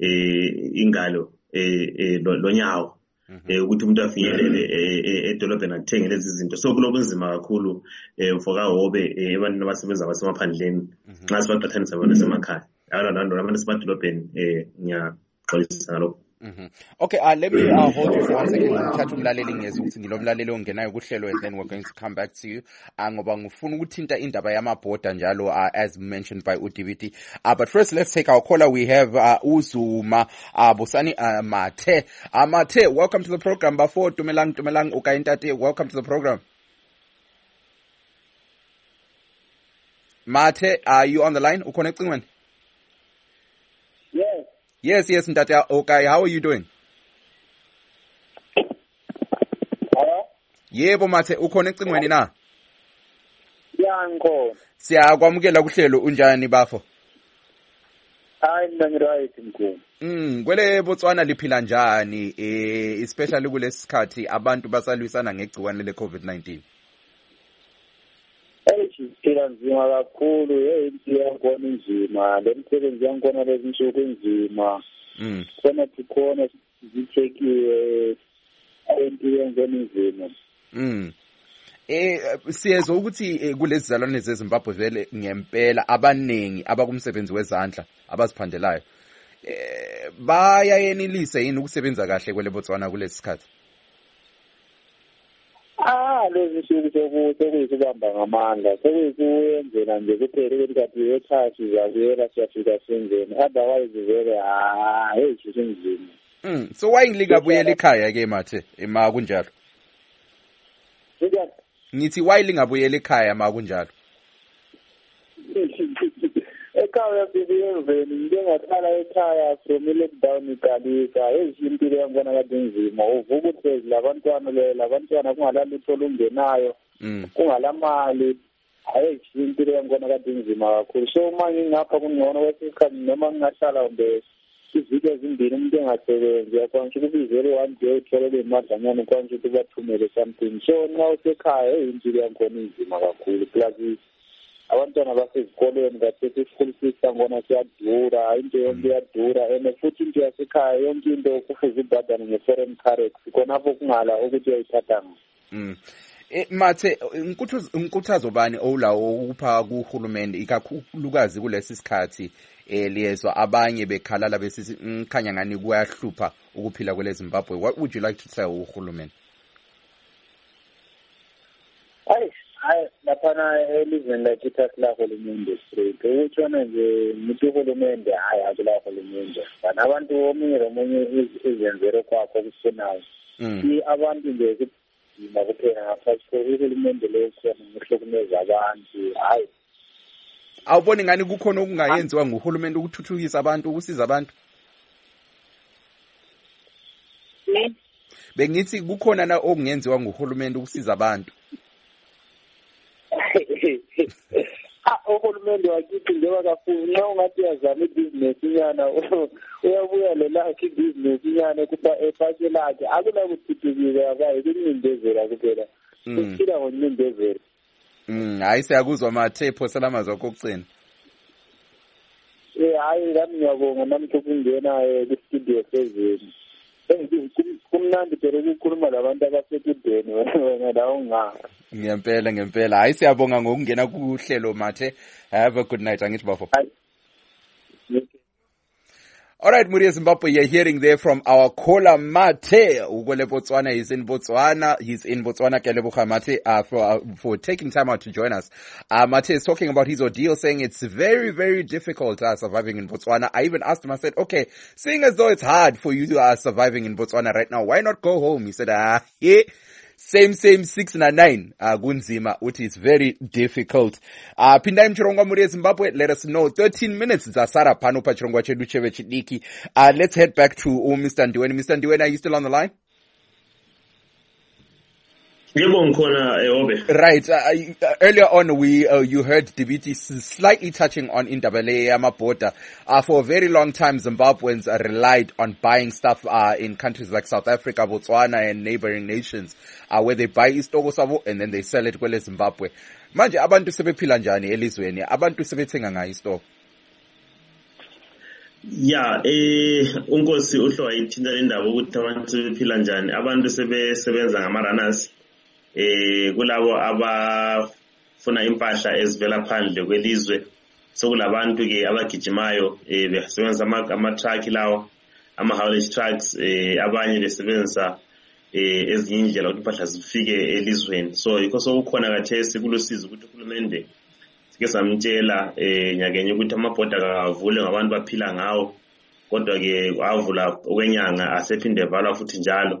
ingalo lonyawo, ukuthi umuntu afinyelele edolobheni athenge lezi zinto. So kulobunzima kakhulu for kahobe ebantwini abasebenza basemaphandleni nxa sibaqathanisa bona semakhaya abantu asemadolobheni. Ngiyaxolisa ngalokho. Okay, let me hold you for 1 second. Ngithatha umlaleli ngeze ukuthi ngilomlaleli ongenayo kuhlelo and then we're going to come back to you. Ngoba ngifuna ukuthinta indaba yamabhoda njalo as mentioned by uDBT. But first let's take our caller. We have Uzuma Bosani Mathe. Mathe, welcome to the program. Bafo Tumelang Ukaintate, welcome to the program. Mathe, are you on the line? Uconnecting when? Yes. Yes, Ntate. Okay, how are you doing? Hello? Yebo Mathe, uconnecting when na? Yeah, ngikho. Siyakwamukela kuhlelo unjani bafo? Hayi mina ngiright mkhulu. Kwele Botswana liphila njani especially kulesikhathi abantu basalwisana ngegciwane leCovid-19? Siphila nzima kakhulu impilo yakhona inzima lemsebenzi yakhona lezinsuku inzima khona sikhona sithekiwe impilo yakhona inzima siyezwa ukuthi kulezi zalwane zeZimbabwe vele ngempela abanengi abakumsebenzi wezandla abaziphandelayo bayayenilise yini ukusebenza kahle kwele Botswana kulesi sikhathi? Lezi nsuku sokuyisibamba ngamandla sokuyikuyenzela nje kuphela ukuthi kathi ekhaya zavela siyafika senzeni otherwise vele sinzima. So why lingabuyela ekhaya ke Mathe ema kunjalo? Ngithi why lingabuyela ekhaya ma kunjalo? Ekhaya sibiyenzeni njengahlala ekhaya from lockdown iqalisa impilo yangona kade nzima uvuka uthezi labantwana kungalalutho lungenayo kungalamali impilo yangona kade nzima kakhulu so uma ngingapha kungcono kwesikhathi noma ngingahlala kumbe iziviki ezimbili umuntu engasebenzi yakwanisha ukubizela 1 day utholele imadlanyana ukwanisha ukuthi bathumele something so nxa usekhaya impilo yangona inzima kakhulu plus abantwana basezikolweni kasethi school fees ngona siyadura into yonke iyadura and futhi into yasekhaya yonke into kufuze ibhadane nge-foreign currency khonapho kungala ukuthi uyayithatha Mathe, inkuthazo bani olawo ukupha kuhulumende ikakhulukazi kulesi sikhathi liyezwa abanye bekhalala besithi ngikhanya ngani kuyahlupha ukuphila kwele Zimbabwe? What would you like to tell uhulumende? Laphana elizweni lakithi asilahulumende straight ukutshona nje ngithi uhulumende akula hulumende kana abantu omunye izenzero kwakho kufunayo abantu nje kudima kuphela ngaphansi uhulumende lo khona ngohlukumeza abantu awuboni ngani kukhona okungayenziwa nguhulumende ukuthuthukisa abantu ukusiza abantu? Bengithi kukhona na okungenziwa nguhulumende ukusiza abantu? Uhulumende wakithi njengoba kakhulu nxa ungathi yazama ibhizinesi inyana uyabuya lelakhe ibhizinesi inyana kuba epake lakhe akula kuthuthukisa akayi kuncindezela kuphela kuphila ngoncindezela. Hayi siyakuzwa Mathe phosela amazwi akho okucina. Hayi ngami ngiyabonga namhla ukungena ku-studio sezweni kumnandi phela ukukhuluma labantu abasekudeni wena la unganga. Ngempela hayi siyabonga ngokungena kuhlelo Mathe. Have a good night angithi bafo. All right, Muri Zimbabwe, you're hearing there from our caller Mathe. Ugole Botswana, he's in Botswana. Keleboga Mathe, for taking time out to join us. Mathe is talking about his ordeal, saying it's very, very difficult surviving in Botswana. I even asked him, I said, okay, seeing as though it's hard for you to surviving in Botswana right now, why not go home? He said, yeah. Same 6 na 9 kunzima uthi it's very difficult. Pinda imchirongwa muri Zimbabwe, let us know 13 minutes zasara pano pa chirongwa chedu cheve chidiki. Let's head back to Mr. Ndiweni. Mr. Ndiweni, are you still on the line? Right. Earlier on, you heard DBT slightly touching on Indabele Yamaboda. For a very long time, Zimbabweans relied on buying stuff in countries like South Africa, Botswana, and neighboring nations, where they buy isitoko sabo and then they sell it kwele Zimbabwe. Manje abantu sebephila njani elizweni? Abantu sebethenga ngayo isitoko? Yeah, unkosi uhlo wayithinta indaba ukuthi abantu sebephila njani. Abantu sebesebenza ngama-runners. Kulabo abafuna impahla ezivela phandle kwelizwe, so kulabantu ke abagijimayo besebenza ama-truck lawo ama-haulage trucks abanye besebenzisa ezinye indlela ukuthi impahla zifike elizweni. So yikho sokukhona kathesi kulusizo ukuthi uhulumende sike samtshela nyakenye ukuthi amabhoda akavule ngabantu baphila ngawo, kodwa-ke avula okwenyanga asephinde valwa futhi njalo.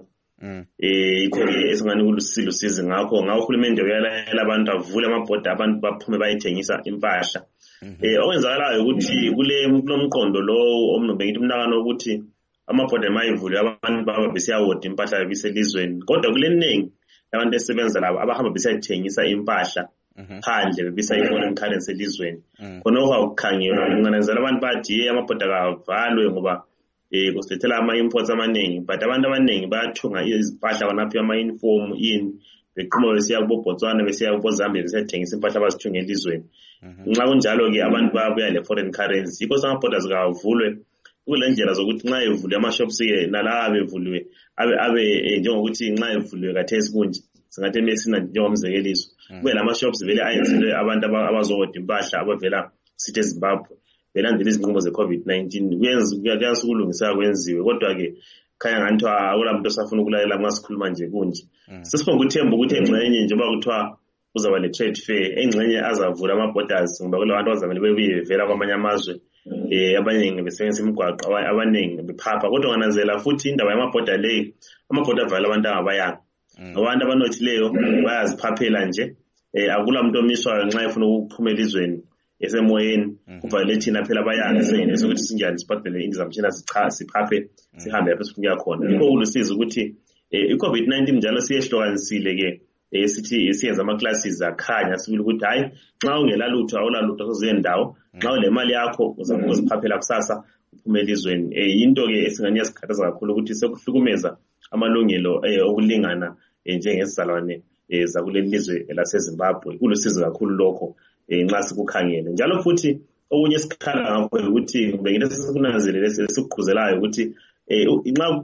Yikho-ke esingani kulusizi ngakho uhulumende uyalayela abantu avule amabhoda, abantu baphume bayithengisa impahla. Okwenzakalayo ukuthi kulo mqondo lo bengithi umnakano ukuthi amabhoda mayivule abantu baba besiyawodwa impahla biselizweni, kodwa kuleningi abantu esebenza labo abahamba besiyayithengisa impahla phandle bebisa i-foreign currency elizweni. Khonokho akukhangelwa kunganenzela abantu bathi amabhoda kavalwe ngoba kusilethela ama-imports amaningi, but abantu abaningi bayathunga izimpahla banaphi ama-uniform beqhuma besiya kuboBotswana besiya kuboZambia besiyethengisa impahla abazithunga elizweni. Nxa kunjalo-ke abantu bayabuya le-foreign currency. Yikho amabhoda zikavulwe kule ndlela zokuthi nxa evuliwe ama-shops-ke nala abevuliwe abe njengokuthi nxa evuliwe kathesi kunje singathi mesina njengomzekeliso kube lama-shops vele ayenzelwe abantu abazowoda impahla abavela sithi eZimbabwe belandela izinqumo ze-COVID-19. Kuyasukulungiseka kwenziwe, kodwa-ke khanya ngathi akula muntu osafuna ukulalela nxa sikhuluma nje kunje. Sesiphonga ukuthemba ukuthi engxenye njengoba kuthiwa kuzaba le-trade fair, engxenye azavula ama-borders ngoba kulabantu abazamele bebuye bevela kwamanye amazwe, abaningi besebenzisa imigwaqo, abaningi bephapha. Kodwa ngananzela futhi indaba yamabhoda leyo, amabhoda avala abantu angabayanga. Abantu abanothileyo bayaziphaphela nje, akula muntu omiswayo nxa efuna ukuphuma elizweni esemoyeni kuvalele thina phela bayanga sengenisa ukuthi sinjani sibhadele indizamtshina siphaphe sihambe lapho sifuna ukuyakhona. Yikho kulusizi ukuthi i-COVID-19 njalo siyehlukanisile-ke sithi siyenza ama-classes akhanya sibili ukuthi hayi nxa ungelalutho awulalutho kuzendawo, nxa unemali yakho uzaphaphela kusasa uphume elizweni. Yinto-ke esingani yasikhathaza kakhulu ukuthi sekuhlukumeza amalungelo okulingana njengesizalwane zakuleli lizwe laseZimbabwe. Kulusizi kakhulu lokho nxa sikukhangele. Njalo futhi okunye esikhala ngakho ukuthi bengithi sesikunanzelele sesikuqhuzelayo ukuthi nxa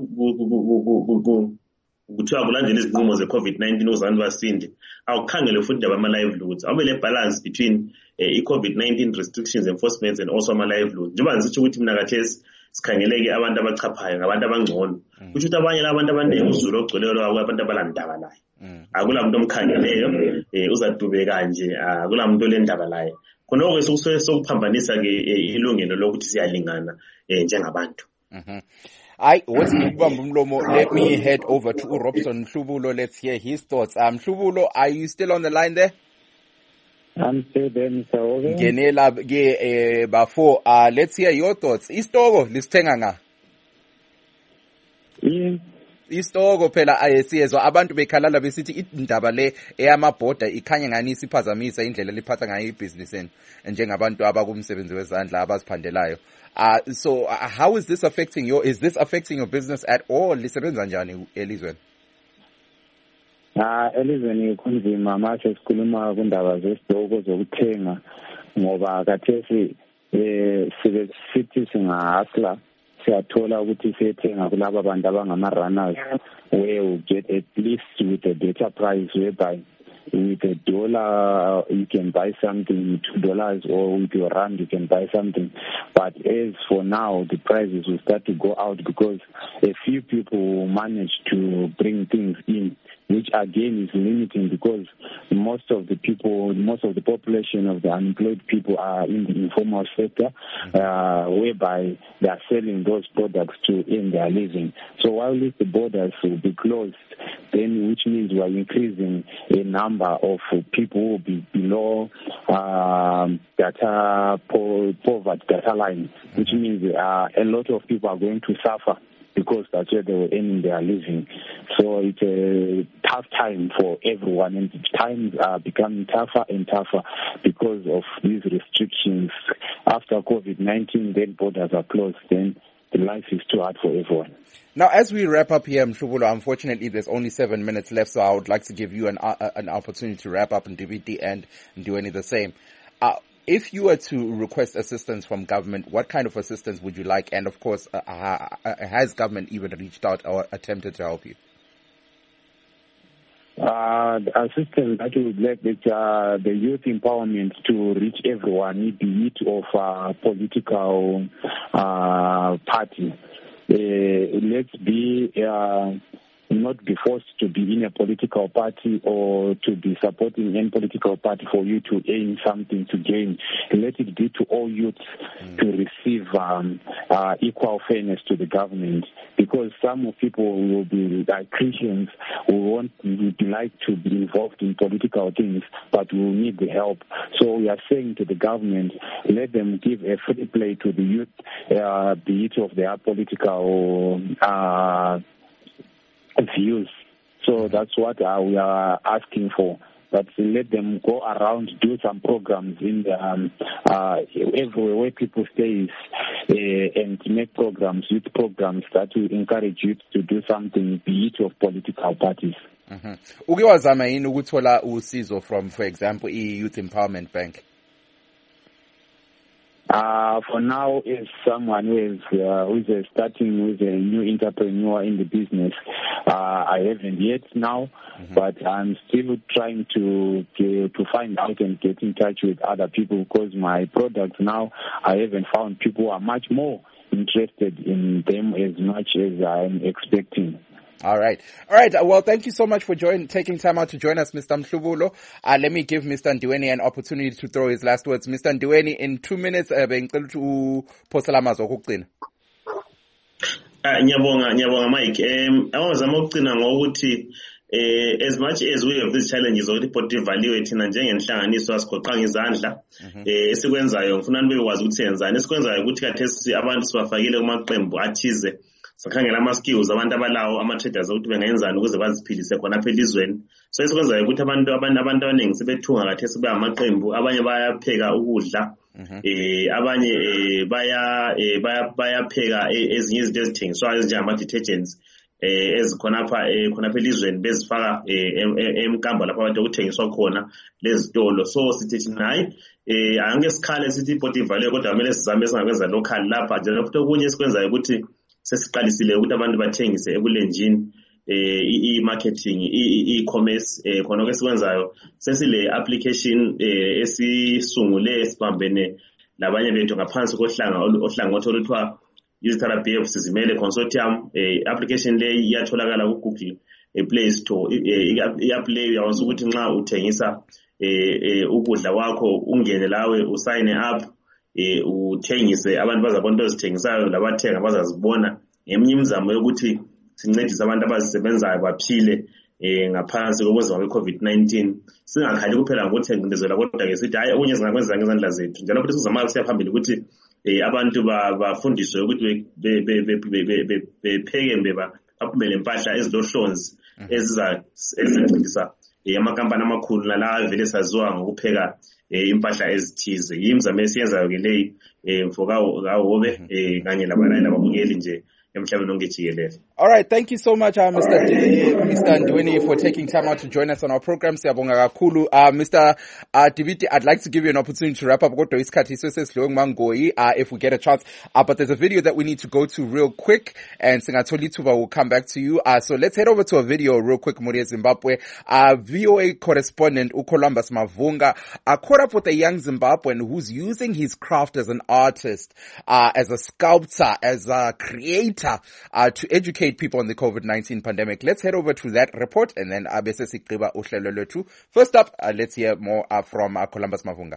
kuthiwa kulandela izinqumo ze-COVID-19 uzantu basinde, awukhangele futhi indaba ama-livelihoods. Awube le-balance between i-COVID-19 restrictions enforcements and also ama-livelihoods. Njengoba ngisitsho ukuthi mina kathesi sikhangeleke abantu abachaphayo ngabantu abangcono, kusho ukuthi abanye abantu abaningi uzulu ogcweleyo lwabo abantu abalandaba laye. Akula muntu omkhangeleyo, uzadubeka nje, akula muntu olendaba laye. Khonokho sokuphambanisa-ke ilungelo lokuthi siyalingana njengabantu. What's Mbamba Mlomo? Let me head over to Robson Mhlubulo. Let's hear his thoughts. Mhlubulo, are you still on the line there? I'm still there, Mr. Oven. Genela bafo. Let's hear your thoughts. Istoko lisithenga nga. Istoko phela ayesiyezwa abantu bekhalala besithi indaba le eyamabhoda ikhanya ngani isiphazamisa indlela liphatha ngayo ibhizinisini njengabantu abakumsebenzi wezandla abaziphandelayo. So how is this affecting is this affecting your business at all? Lisebenza njani elizweni? Elizweni kunzima manje sikhuluma kundaba zesitoko zokuthenga ngoba kathesi sithi singahasla siyathola ukuthi siyethenga kulabo bantu abangama-runners where we get at least with a better price whereby with $1 you can buy something, $2 or with your rand you can buy something. But as for now, the prices will start to go out because a few people manage to bring things in, which again is limiting because most of the population of the unemployed people are in the informal sector, whereby they are selling those products to earn their living. So while the borders will be closed, then which means we are increasing a number of people who will be below poverty data line, which means a lot of people are going to suffer because that's where they were earning their living. So it's a tough time for everyone, and times are becoming tougher and tougher because of these restrictions. After COVID-19, then borders are closed, then the life is too hard for everyone. Now, as we wrap up here, Mhlubulo, unfortunately, there's only 7 minutes left, so I would like to give you an opportunity to wrap up and divide the end and do any the same. If you were to request assistance from government, what kind of assistance would you like? And of course, has government even reached out or attempted to help you? The assistance that we would like is the youth empowerment to reach everyone, be it of a political party. let's be not be forced to be in a political party or to be supporting any political party for you to aim something to gain. Let it be to all youths to receive equal fairness to the government, because some people will be like Christians who would like to be involved in political things but will need the help. So we are saying to the government, let them give a free play to the youth, be it of their political views. So that's what we are asking for. But let them go around, do some programs in the everywhere where people stay, and make programs, youth programs that will encourage youth to do something, be it of political parties. Uke wazama yini ukuthola usizo from, for example, Youth Empowerment Bank? For now, as someone who is starting with a new entrepreneur in the business, I haven't yet now, but I'm still trying to find out and get in touch with other people, because my products now, I haven't found people who are much more interested in them as much as I'm expecting. All right. Well, thank you so much for taking time out to join us, Mr. Mhlubulo. Let me give Mr. Ndiweni an opportunity to throw his last words. Mr. Ndiweni, in 2 minutes, bengicela uphosela amazwi okugcina. Ngiyabonga Mike. Awazama ukugcina ngokuthi as much as we have these challenges ukuthi iPort Value thina njengenhlanganiso asigoqanga izandla esikwenzayo ngifuna nibekwazi ukuthi yenzani. Esikwenzayo ukuthi kathesi abantu sibafakile kumaqembu athize. Sakhangela ama-skills abantu abalawo ama-traders ukuthi bengayenzani ukuze baziphilise khona apha elizweni. So esikwenzayo ukuthi abantu abaningi sebethunga kathesi baya amaqembu, abanye bayapheka ukudla, abanye bayapheka ezinye izinto ezithengiswayo ezinjengama-detergents ezikhona apha elizweni bezifaka emkambo lapho abantu okuthengiswa khona lezitolo. So sithi thina hayi angeke sikhale sithi iPort Value, kodwa kumele sizame singakwenza local lapha nje. Futhi okunye esikwenzayo ukuthi sesiqalisile ukuthi abantu bathengise ebulenjini i-marketing, i-commerce, khona ke sikwenzayo sesile application esisungule esibambene labanye bethu ngaphansi kohlangothi oluthiwa Youth Therapy Sizimele Consortium. Application le iyatholakala ku Google Play Store. I-apply uyakwazi ukuthi nxa uthengisa ukudla kwakho ungene lawe usayine up, uthengise, abantu bazabona into ezithengisayo, labathenga bazazibona. Ngeminye imizamo yokuthi sincedise abantu abazisebenzayo baphile ngaphansi kobuzima be-COVID-19. Singakhali kuphela ngokuthengisela, kodwa ke sithi hayi okunye singakwenza ngezandla zethu. Njalo futhi sizama ukusiya phambili ukuthi abantu bafundiswe ukuthi bepheke baphumele impahla ezilohlonzi ezizancedisa amakampani amakhulu nalawa vele saziwa ngokupheka impahla ezithize. Yimizamo esiyenzayo ke leyi mfokawobe kanye lababukeli nje emhlabeni wonke jikelele. All right, thank you so much, Mr. Ndiweni, for taking time out to join us on our program. Siyabonga kakhulu. Mr. Dibiti, I'd like to give you an opportunity to wrap up. If we get a chance. But there's a video that we need to go to real quick, and Singatoli Tuba will come back to you. So let's head over to a video real quick, Muria Zimbabwe. VOA correspondent Columbus Mavunga caught up with a young Zimbabwean who's using his craft as an artist, as a sculptor, as a creator, to educate people on the COVID-19 pandemic. Let's head over to that report, and then first up, let's hear more from Columbus Mavunga.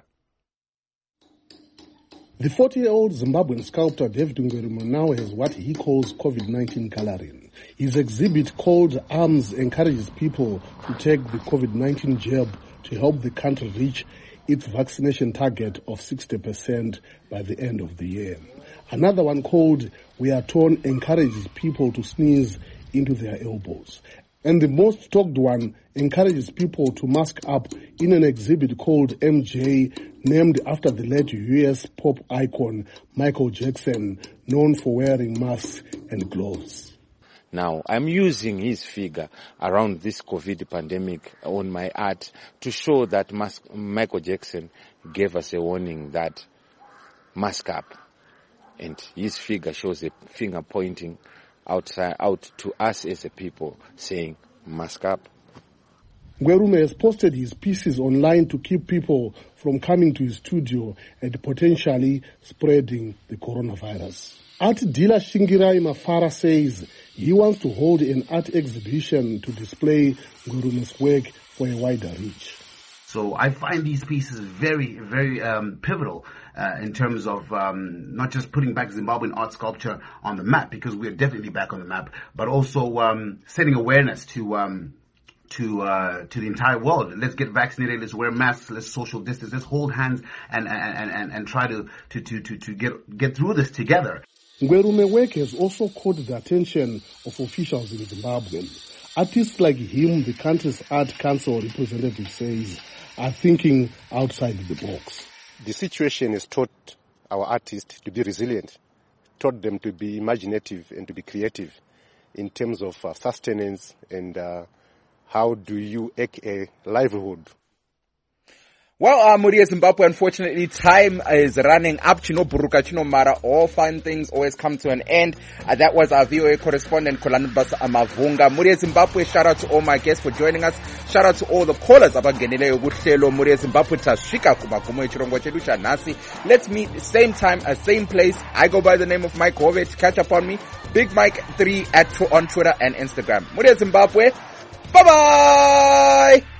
The 40-year-old Zimbabwean sculptor David Ngwerimo now has what he calls COVID-19 coloring. His exhibit called Arms encourages people to take the COVID-19 jab to help the country reach its vaccination target of 60% by the end of the year. Another one called We Are Torn encourages people to sneeze into their elbows. And the most talked one encourages people to mask up in an exhibit called MJ, named after the late US pop icon Michael Jackson, known for wearing masks and gloves. Now, I'm using his figure around this COVID pandemic on my art to show that Michael Jackson gave us a warning that mask up. And his figure shows a finger pointing out to us as a people, saying, mask up. Ngwerimo has posted his pieces online to keep people from coming to his studio and potentially spreading the coronavirus. Art dealer Shingirai Mafara says he wants to hold an art exhibition to display Ngwerume's work for a wider reach. So I find these pieces very, very pivotal in terms of not just putting back Zimbabwean art sculpture on the map, because we're definitely back on the map, but also setting awareness to the entire world. Let's get vaccinated. Let's wear masks. Let's social distance. Let's hold hands and try to get through this together. Ngwerume work has also caught the attention of officials in Zimbabwe. Artists like him, the country's art council representative says, are thinking outside the box. The situation has taught our artists to be resilient, taught them to be imaginative and to be creative in terms of sustenance and how do you make a livelihood. Well, Muria Zimbabwe, unfortunately, time is running up. Chino Buruka, Chino Mara, all fine things always come to an end. That was our VOA correspondent, Kolanubas Amavunga. Muria Zimbabwe, shout out to all my guests for joining us. Shout out to all the callers. Abangenele Ubuhlelo, Muria Zimbabwe, Tashika, Kumakumo, Chirongo Chelusha, Nasi. Let's meet same time, same place. I go by the name of Mike Hovett. Catch up on me. Big Mike 3 on Twitter and Instagram. Muria Zimbabwe. Bye-bye!